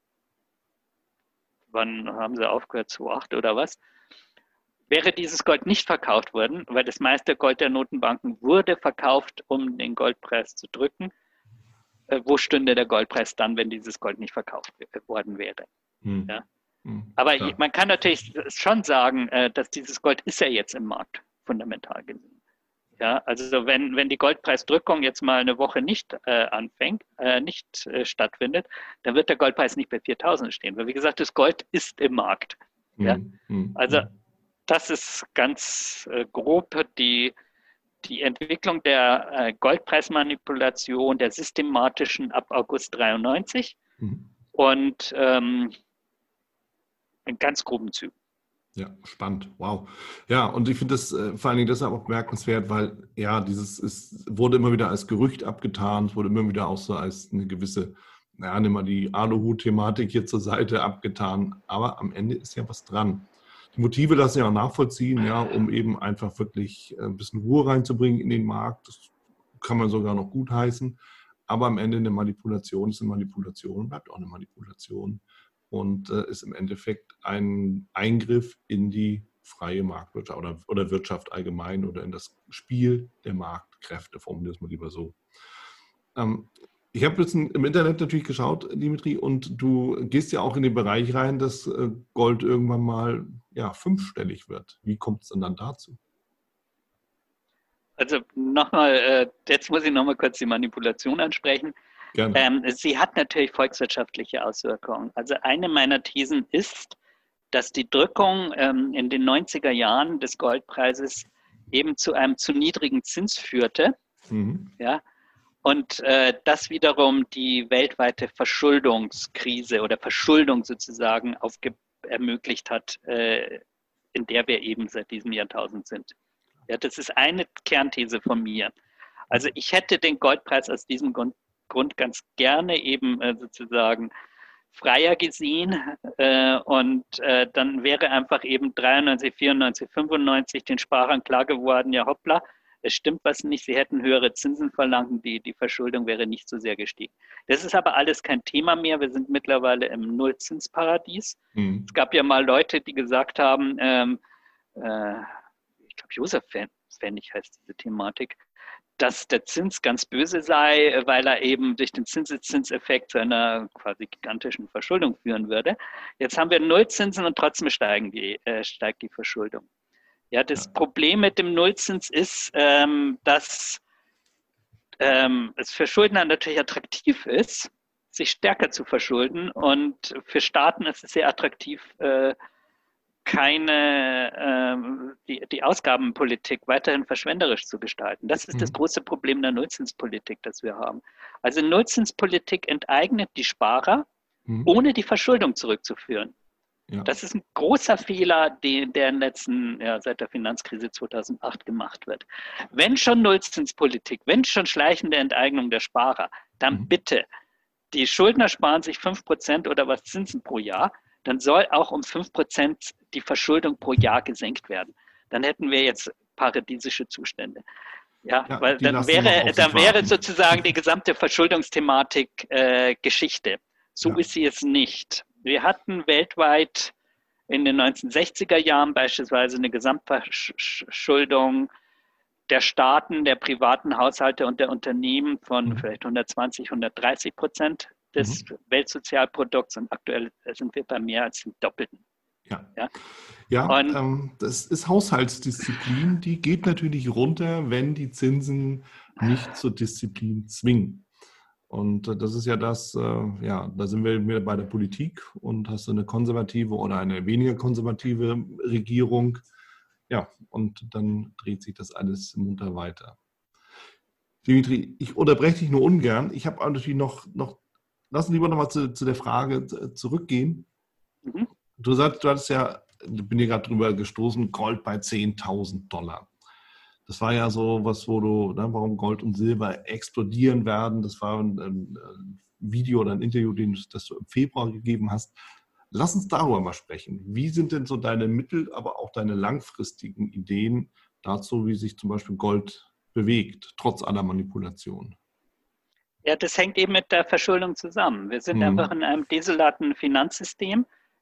wann haben sie aufgehört, zweitausendacht oder was? Wäre dieses Gold nicht verkauft worden, weil das meiste Gold der Notenbanken wurde verkauft, um den Goldpreis zu drücken, äh, wo stünde der Goldpreis dann, wenn dieses Gold nicht verkauft worden wäre? Hm. Ja? Aber ja. man kann natürlich schon sagen, dass dieses Gold ist ja jetzt im Markt, fundamental gesehen. Ja, also wenn, wenn die Goldpreisdrückung jetzt mal eine Woche nicht äh, anfängt, äh, nicht äh, stattfindet, dann wird der Goldpreis nicht bei viertausend stehen. Weil wie gesagt, das Gold ist im Markt. Ja? Mhm. Also das ist ganz äh, grob die, die Entwicklung der äh, Goldpreismanipulation, der systematischen ab August dreiundneunzig. Mhm. Und ähm, in ganz groben Zügen. Ja, spannend. Wow. Ja, und ich finde das äh, vor allen Dingen deshalb auch bemerkenswert, weil ja, dieses ist, wurde immer wieder als Gerücht abgetan, es wurde immer wieder auch so als eine gewisse, naja, nimm mal die Aluhut-Thematik hier zur Seite abgetan, aber am Ende ist ja was dran. Die Motive lassen ja auch nachvollziehen, ja, um eben einfach wirklich ein bisschen Ruhe reinzubringen in den Markt. Das kann man sogar noch gutheißen, aber am Ende eine Manipulation ist eine Manipulation, bleibt auch eine Manipulation. Und äh, ist im Endeffekt ein Eingriff in die freie Marktwirtschaft oder, oder Wirtschaft allgemein oder in das Spiel der Marktkräfte, formulieren wir es mal lieber so. Ähm, ich habe jetzt im Internet natürlich geschaut, Dimitri, und du gehst ja auch in den Bereich rein, dass äh, Gold irgendwann mal ja, fünfstellig wird. Wie kommt es denn dann dazu? Also nochmal, äh, jetzt muss ich nochmal kurz die Manipulation ansprechen. Ähm, sie hat natürlich volkswirtschaftliche Auswirkungen. Also eine meiner Thesen ist, dass die Drückung ähm, in den neunziger Jahren des Goldpreises eben zu einem zu niedrigen Zins führte. Mhm. Ja, und äh, das wiederum die weltweite Verschuldungskrise oder Verschuldung sozusagen aufge ermöglicht hat, äh, in der wir eben seit diesem Jahrtausend sind. Ja, das ist eine Kernthese von mir. Also ich hätte den Goldpreis aus diesem Grund Grund ganz gerne eben äh, sozusagen freier gesehen äh, und äh, dann wäre einfach eben dreiundneunzig, vierundneunzig, fünfundneunzig den Sparern klar geworden, ja hoppla, es stimmt was nicht, sie hätten höhere Zinsen verlangt, die, die Verschuldung wäre nicht so sehr gestiegen. Das ist aber alles kein Thema mehr. Wir sind mittlerweile im Nullzinsparadies. Mhm. Es gab ja mal Leute, die gesagt haben, ähm, äh, ich glaube, Josef Pfennig heißt diese Thematik, dass der Zins ganz böse sei, weil er eben durch den Zinseszinseffekt zu einer quasi gigantischen Verschuldung führen würde. Jetzt haben wir Nullzinsen und trotzdem steigen die, äh, steigt die Verschuldung. Ja, das ja. Problem mit dem Nullzins ist, ähm, dass ähm, es für Schuldner natürlich attraktiv ist, sich stärker zu verschulden, und für Staaten ist es sehr attraktiv, äh, keine, ähm, die, die Ausgabenpolitik weiterhin verschwenderisch zu gestalten. Das ist mhm. das große Problem der Nullzinspolitik, das wir haben. Also Nullzinspolitik enteignet die Sparer, mhm. ohne die Verschuldung zurückzuführen. Ja. Das ist ein großer Fehler, den, der in den letzten, ja, seit der Finanzkrise zweitausendacht gemacht wird. Wenn schon Nullzinspolitik, wenn schon schleichende Enteignung der Sparer, dann mhm. bitte, die Schuldner sparen sich fünf Prozent oder was Zinsen pro Jahr, dann soll auch um fünf Prozent die Verschuldung pro Jahr gesenkt werden. Dann hätten wir jetzt paradiesische Zustände. Ja, ja, weil dann wäre, dann wäre sozusagen die gesamte Verschuldungsthematik äh, Geschichte. So ja. ist sie es nicht. Wir hatten weltweit in den neunzehnhundertsechziger Jahren beispielsweise eine Gesamtverschuldung der Staaten, der privaten Haushalte und der Unternehmen von mhm. vielleicht hundertzwanzig, hundertdreißig Prozent des mhm. Weltsozialprodukts, und aktuell sind wir bei mehr als dem Doppelten. Ja, ja, ja ähm, das ist Haushaltsdisziplin, die geht natürlich runter, wenn die Zinsen nicht zur Disziplin zwingen. Und das ist ja das, äh, ja, da sind wir wieder bei der Politik, und hast du eine konservative oder eine weniger konservative Regierung, ja, und dann dreht sich das alles munter weiter. Dimitri, ich unterbreche dich nur ungern. Ich habe natürlich noch, noch lass uns lieber nochmal zu, zu der Frage zurückgehen. Mhm. Du sagst, du hattest ja, ich bin hier gerade drüber gestoßen, Gold bei zehntausend Dollar. Das war ja so was, wo du, ne, warum Gold und Silber explodieren werden. Das war ein, ein Video oder ein Interview, das du im Februar gegeben hast. Lass uns darüber mal sprechen. Wie sind denn so deine mittel-, aber auch deine langfristigen Ideen dazu, wie sich zum Beispiel Gold bewegt, trotz aller Manipulation? Ja, das hängt eben mit der Verschuldung zusammen. Wir sind mhm. einfach in einem desolaten Finanzsystem.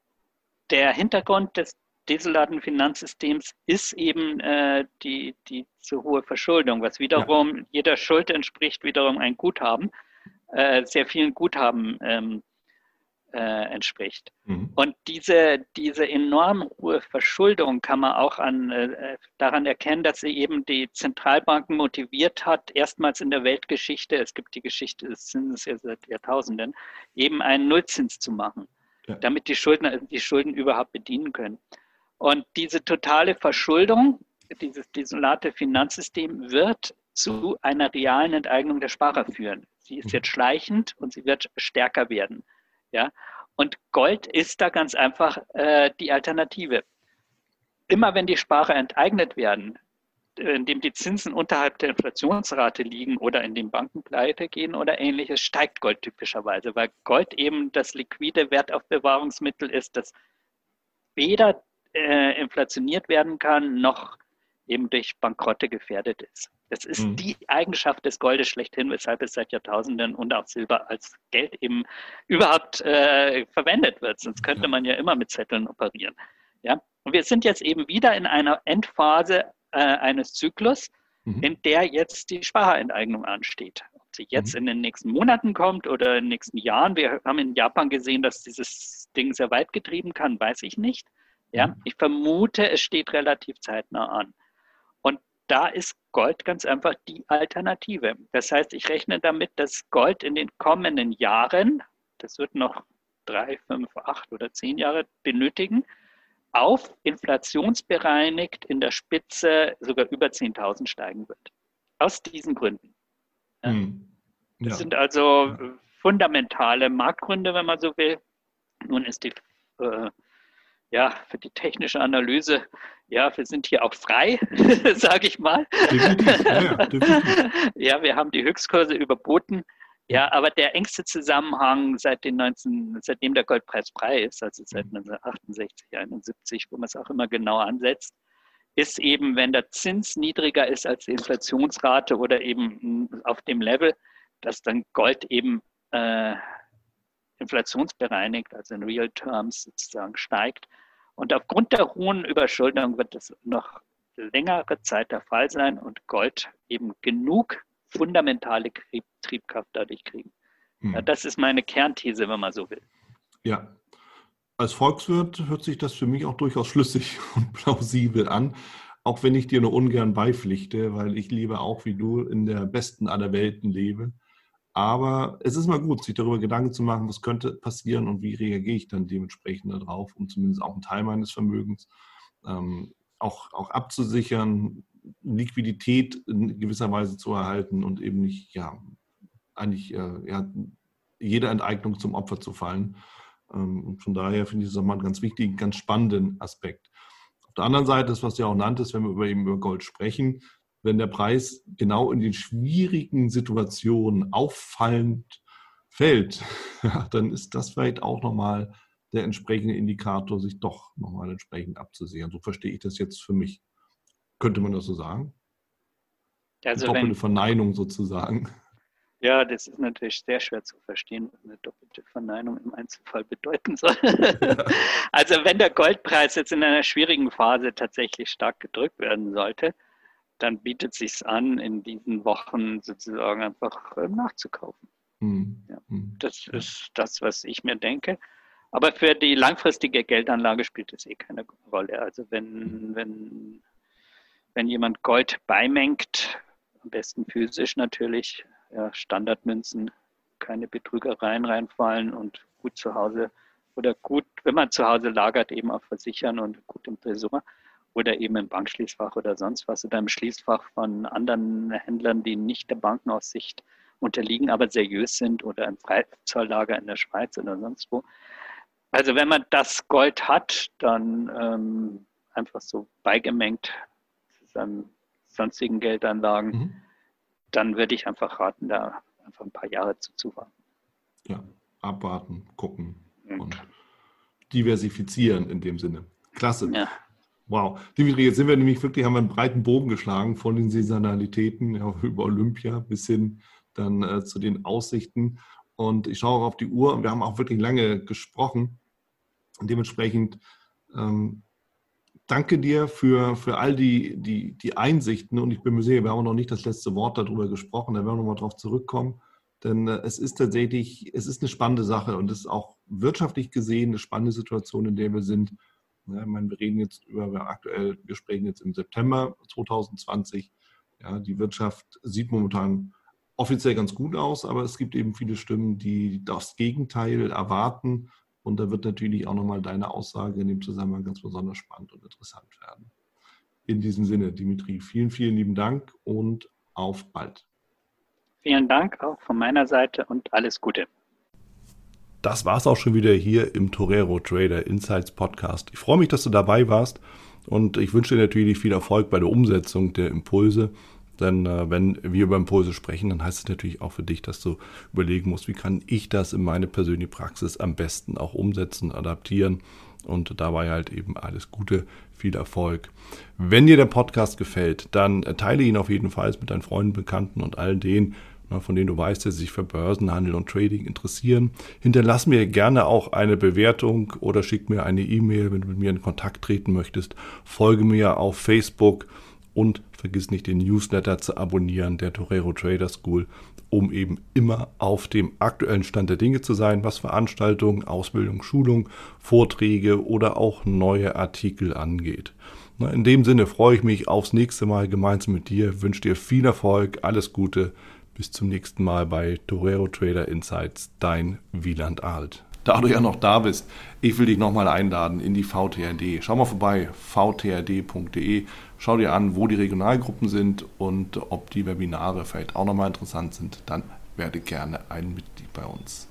Der Hintergrund des desolaten Finanzsystems ist eben äh, die, die zu hohe Verschuldung, was wiederum, ja. jeder Schuld entspricht wiederum ein Guthaben, äh, sehr vielen Guthaben ähm, äh, entspricht. Mhm. Und diese, diese enorm hohe Verschuldung kann man auch an, äh, daran erkennen, dass sie eben die Zentralbanken motiviert hat, erstmals in der Weltgeschichte, es gibt die Geschichte des Zinses ja seit Jahrtausenden, eben einen Nullzins zu machen, ja. damit die Schuldner die Schulden überhaupt bedienen können. Und diese totale Verschuldung, dieses desolate Finanzsystem wird zu einer realen Enteignung der Sparer führen. Sie ist jetzt schleichend und sie wird stärker werden. Ja? Und Gold ist da ganz einfach äh, die Alternative. Immer wenn die Sparer enteignet werden, indem die Zinsen unterhalb der Inflationsrate liegen oder indem Banken pleite gehen oder ähnliches, steigt Gold typischerweise, weil Gold eben das liquide Wertaufbewahrungsmittel ist, das weder äh, inflationiert werden kann, noch eben durch Bankrotte gefährdet ist. Das ist mhm. die Eigenschaft des Goldes schlechthin, weshalb es seit Jahrtausenden und auch Silber als Geld eben überhaupt äh, verwendet wird. Sonst könnte ja. man ja immer mit Zetteln operieren. Ja? Und wir sind jetzt eben wieder in einer Endphase äh, eines Zyklus, mhm. in der jetzt die Sparerenteignung ansteht. Ob sie jetzt mhm. in den nächsten Monaten kommt oder in den nächsten Jahren. Wir haben in Japan gesehen, dass dieses Ding sehr weit getrieben kann, weiß ich nicht. Ja? Mhm. Ich vermute, es steht relativ zeitnah an. Und da ist Gold ganz einfach die Alternative. Das heißt, ich rechne damit, dass Gold in den kommenden Jahren, das wird noch drei, fünf, acht oder zehn Jahre benötigen, auf inflationsbereinigt in der Spitze sogar über zehntausend steigen wird. Aus diesen Gründen. Ja. Hm. Ja. Das sind also ja. fundamentale Marktgründe, wenn man so will. Nun ist die äh, ja, für die technische Analyse, ja, wir sind hier auch frei, sage ich mal. Definitiv. Ja, ja, definitiv. Ja, wir haben die Höchstkurse überboten. Ja, aber der engste Zusammenhang seit den neunzehn, seitdem der Goldpreis frei ist, also seit neunzehnhundertachtundsechzig, einundsiebzig, wo man es auch immer genau ansetzt, ist eben, wenn der Zins niedriger ist als die Inflationsrate oder eben auf dem Level, dass dann Gold eben äh, inflationsbereinigt, also in Real Terms sozusagen steigt. Und aufgrund der hohen Überschuldung wird das noch längere Zeit der Fall sein und Gold eben genug fundamentale Triebkraft dadurch kriegen. Hm. Ja, das ist meine Kernthese, wenn man so will. Ja. Als Volkswirt hört sich das für mich auch durchaus schlüssig und plausibel an, auch wenn ich dir nur ungern beipflichte, weil ich lebe auch wie du in der besten aller Welten lebe. Aber es ist mal gut, sich darüber Gedanken zu machen, was könnte passieren und wie reagiere ich dann dementsprechend darauf, um zumindest auch einen Teil meines Vermögens ähm, auch, auch abzusichern, Liquidität in gewisser Weise zu erhalten und eben nicht, ja, eigentlich äh, ja, jeder Enteignung zum Opfer zu fallen. Und von daher finde ich das auch mal einen ganz wichtigen, ganz spannenden Aspekt. Auf der anderen Seite, das, was du ja auch nanntest, wenn wir über, eben über Gold sprechen, wenn der Preis genau in den schwierigen Situationen auffallend fällt, ja, dann ist das vielleicht auch nochmal der entsprechende Indikator, sich doch nochmal entsprechend abzusichern. So verstehe ich das jetzt für mich. Könnte man das so sagen? Also doppelte wenn, Verneinung sozusagen. Ja, das ist natürlich sehr schwer zu verstehen, was eine doppelte Verneinung im Einzelfall bedeuten soll. Ja. Also wenn der Goldpreis jetzt in einer schwierigen Phase tatsächlich stark gedrückt werden sollte, dann bietet es sich an, in diesen Wochen sozusagen einfach nachzukaufen. Mhm. Ja, das ist das, was ich mir denke. Aber für die langfristige Geldanlage spielt es eh keine Rolle. Also wenn, wenn, wenn jemand Gold beimengt, am besten physisch natürlich, ja, Standardmünzen, keine Betrügereien reinfallen und gut zu Hause oder gut, wenn man zu Hause lagert, eben auch versichern und gut im Tresor oder eben im Bankschließfach oder sonst was oder im Schließfach von anderen Händlern, die nicht der Bankenaufsicht unterliegen, aber seriös sind oder im Freizolllager in der Schweiz oder sonst wo. Also wenn man das Gold hat, dann ähm, einfach so beigemengt zu seinen sonstigen Geldanlagen, mhm. dann würde ich einfach raten, da einfach ein paar Jahre zu zuwarten. Ja, abwarten, gucken mhm. und diversifizieren in dem Sinne. Klasse. Ja. Wow. Dimitri, jetzt sind wir nämlich wirklich, haben wir einen breiten Bogen geschlagen von den Saisonalitäten ja, über Olympia bis hin dann äh, zu den Aussichten. Und ich schaue auch auf die Uhr und wir haben auch wirklich lange gesprochen. Und dementsprechend ähm, danke dir für, für all die, die, die Einsichten. Und ich bin mir sicher, wir haben noch nicht das letzte Wort darüber gesprochen. Da werden wir nochmal drauf zurückkommen. Denn äh, es ist tatsächlich, es ist eine spannende Sache und es ist auch wirtschaftlich gesehen eine spannende Situation, in der wir sind. Ja, ich meine, wir reden jetzt über, wir aktuell, wir sprechen jetzt im September zwanzig zwanzig. Ja, die Wirtschaft sieht momentan offiziell ganz gut aus, aber es gibt eben viele Stimmen, die das Gegenteil erwarten. Und da wird natürlich auch nochmal deine Aussage in dem Zusammenhang ganz besonders spannend und interessant werden. In diesem Sinne, Dimitri, vielen, vielen lieben Dank und auf bald. Vielen Dank auch von meiner Seite und alles Gute. Das war es auch schon wieder hier im Torero Trader Insights Podcast. Ich freue mich, dass du dabei warst und ich wünsche dir natürlich viel Erfolg bei der Umsetzung der Impulse. Denn äh, wenn wir über Impulse sprechen, dann heißt es natürlich auch für dich, dass du überlegen musst, wie kann ich das in meine persönliche Praxis am besten auch umsetzen, adaptieren und dabei halt eben alles Gute, viel Erfolg. Wenn dir der Podcast gefällt, dann teile ihn auf jeden Fall mit deinen Freunden, Bekannten und all denen, von denen du weißt, dass sie sich für Börsenhandel und Trading interessieren. Hinterlass mir gerne auch eine Bewertung oder schick mir eine E-Mail, wenn du mit mir in Kontakt treten möchtest. Folge mir auf Facebook und vergiss nicht, den Newsletter zu abonnieren, der Torero Trader School, um eben immer auf dem aktuellen Stand der Dinge zu sein, was Veranstaltungen, Ausbildung, Schulung, Vorträge oder auch neue Artikel angeht. In dem Sinne freue ich mich aufs nächste Mal gemeinsam mit dir, wünsche dir viel Erfolg, alles Gute. Bis zum nächsten Mal bei Torero Trader Insights, dein Wieland Alt. Da du ja noch da bist, ich will dich nochmal einladen in die V T R D. Schau mal vorbei, v t r d punkt d e. Schau dir an, wo die Regionalgruppen sind und ob die Webinare vielleicht auch nochmal interessant sind. Dann werde gerne ein Mitglied bei uns.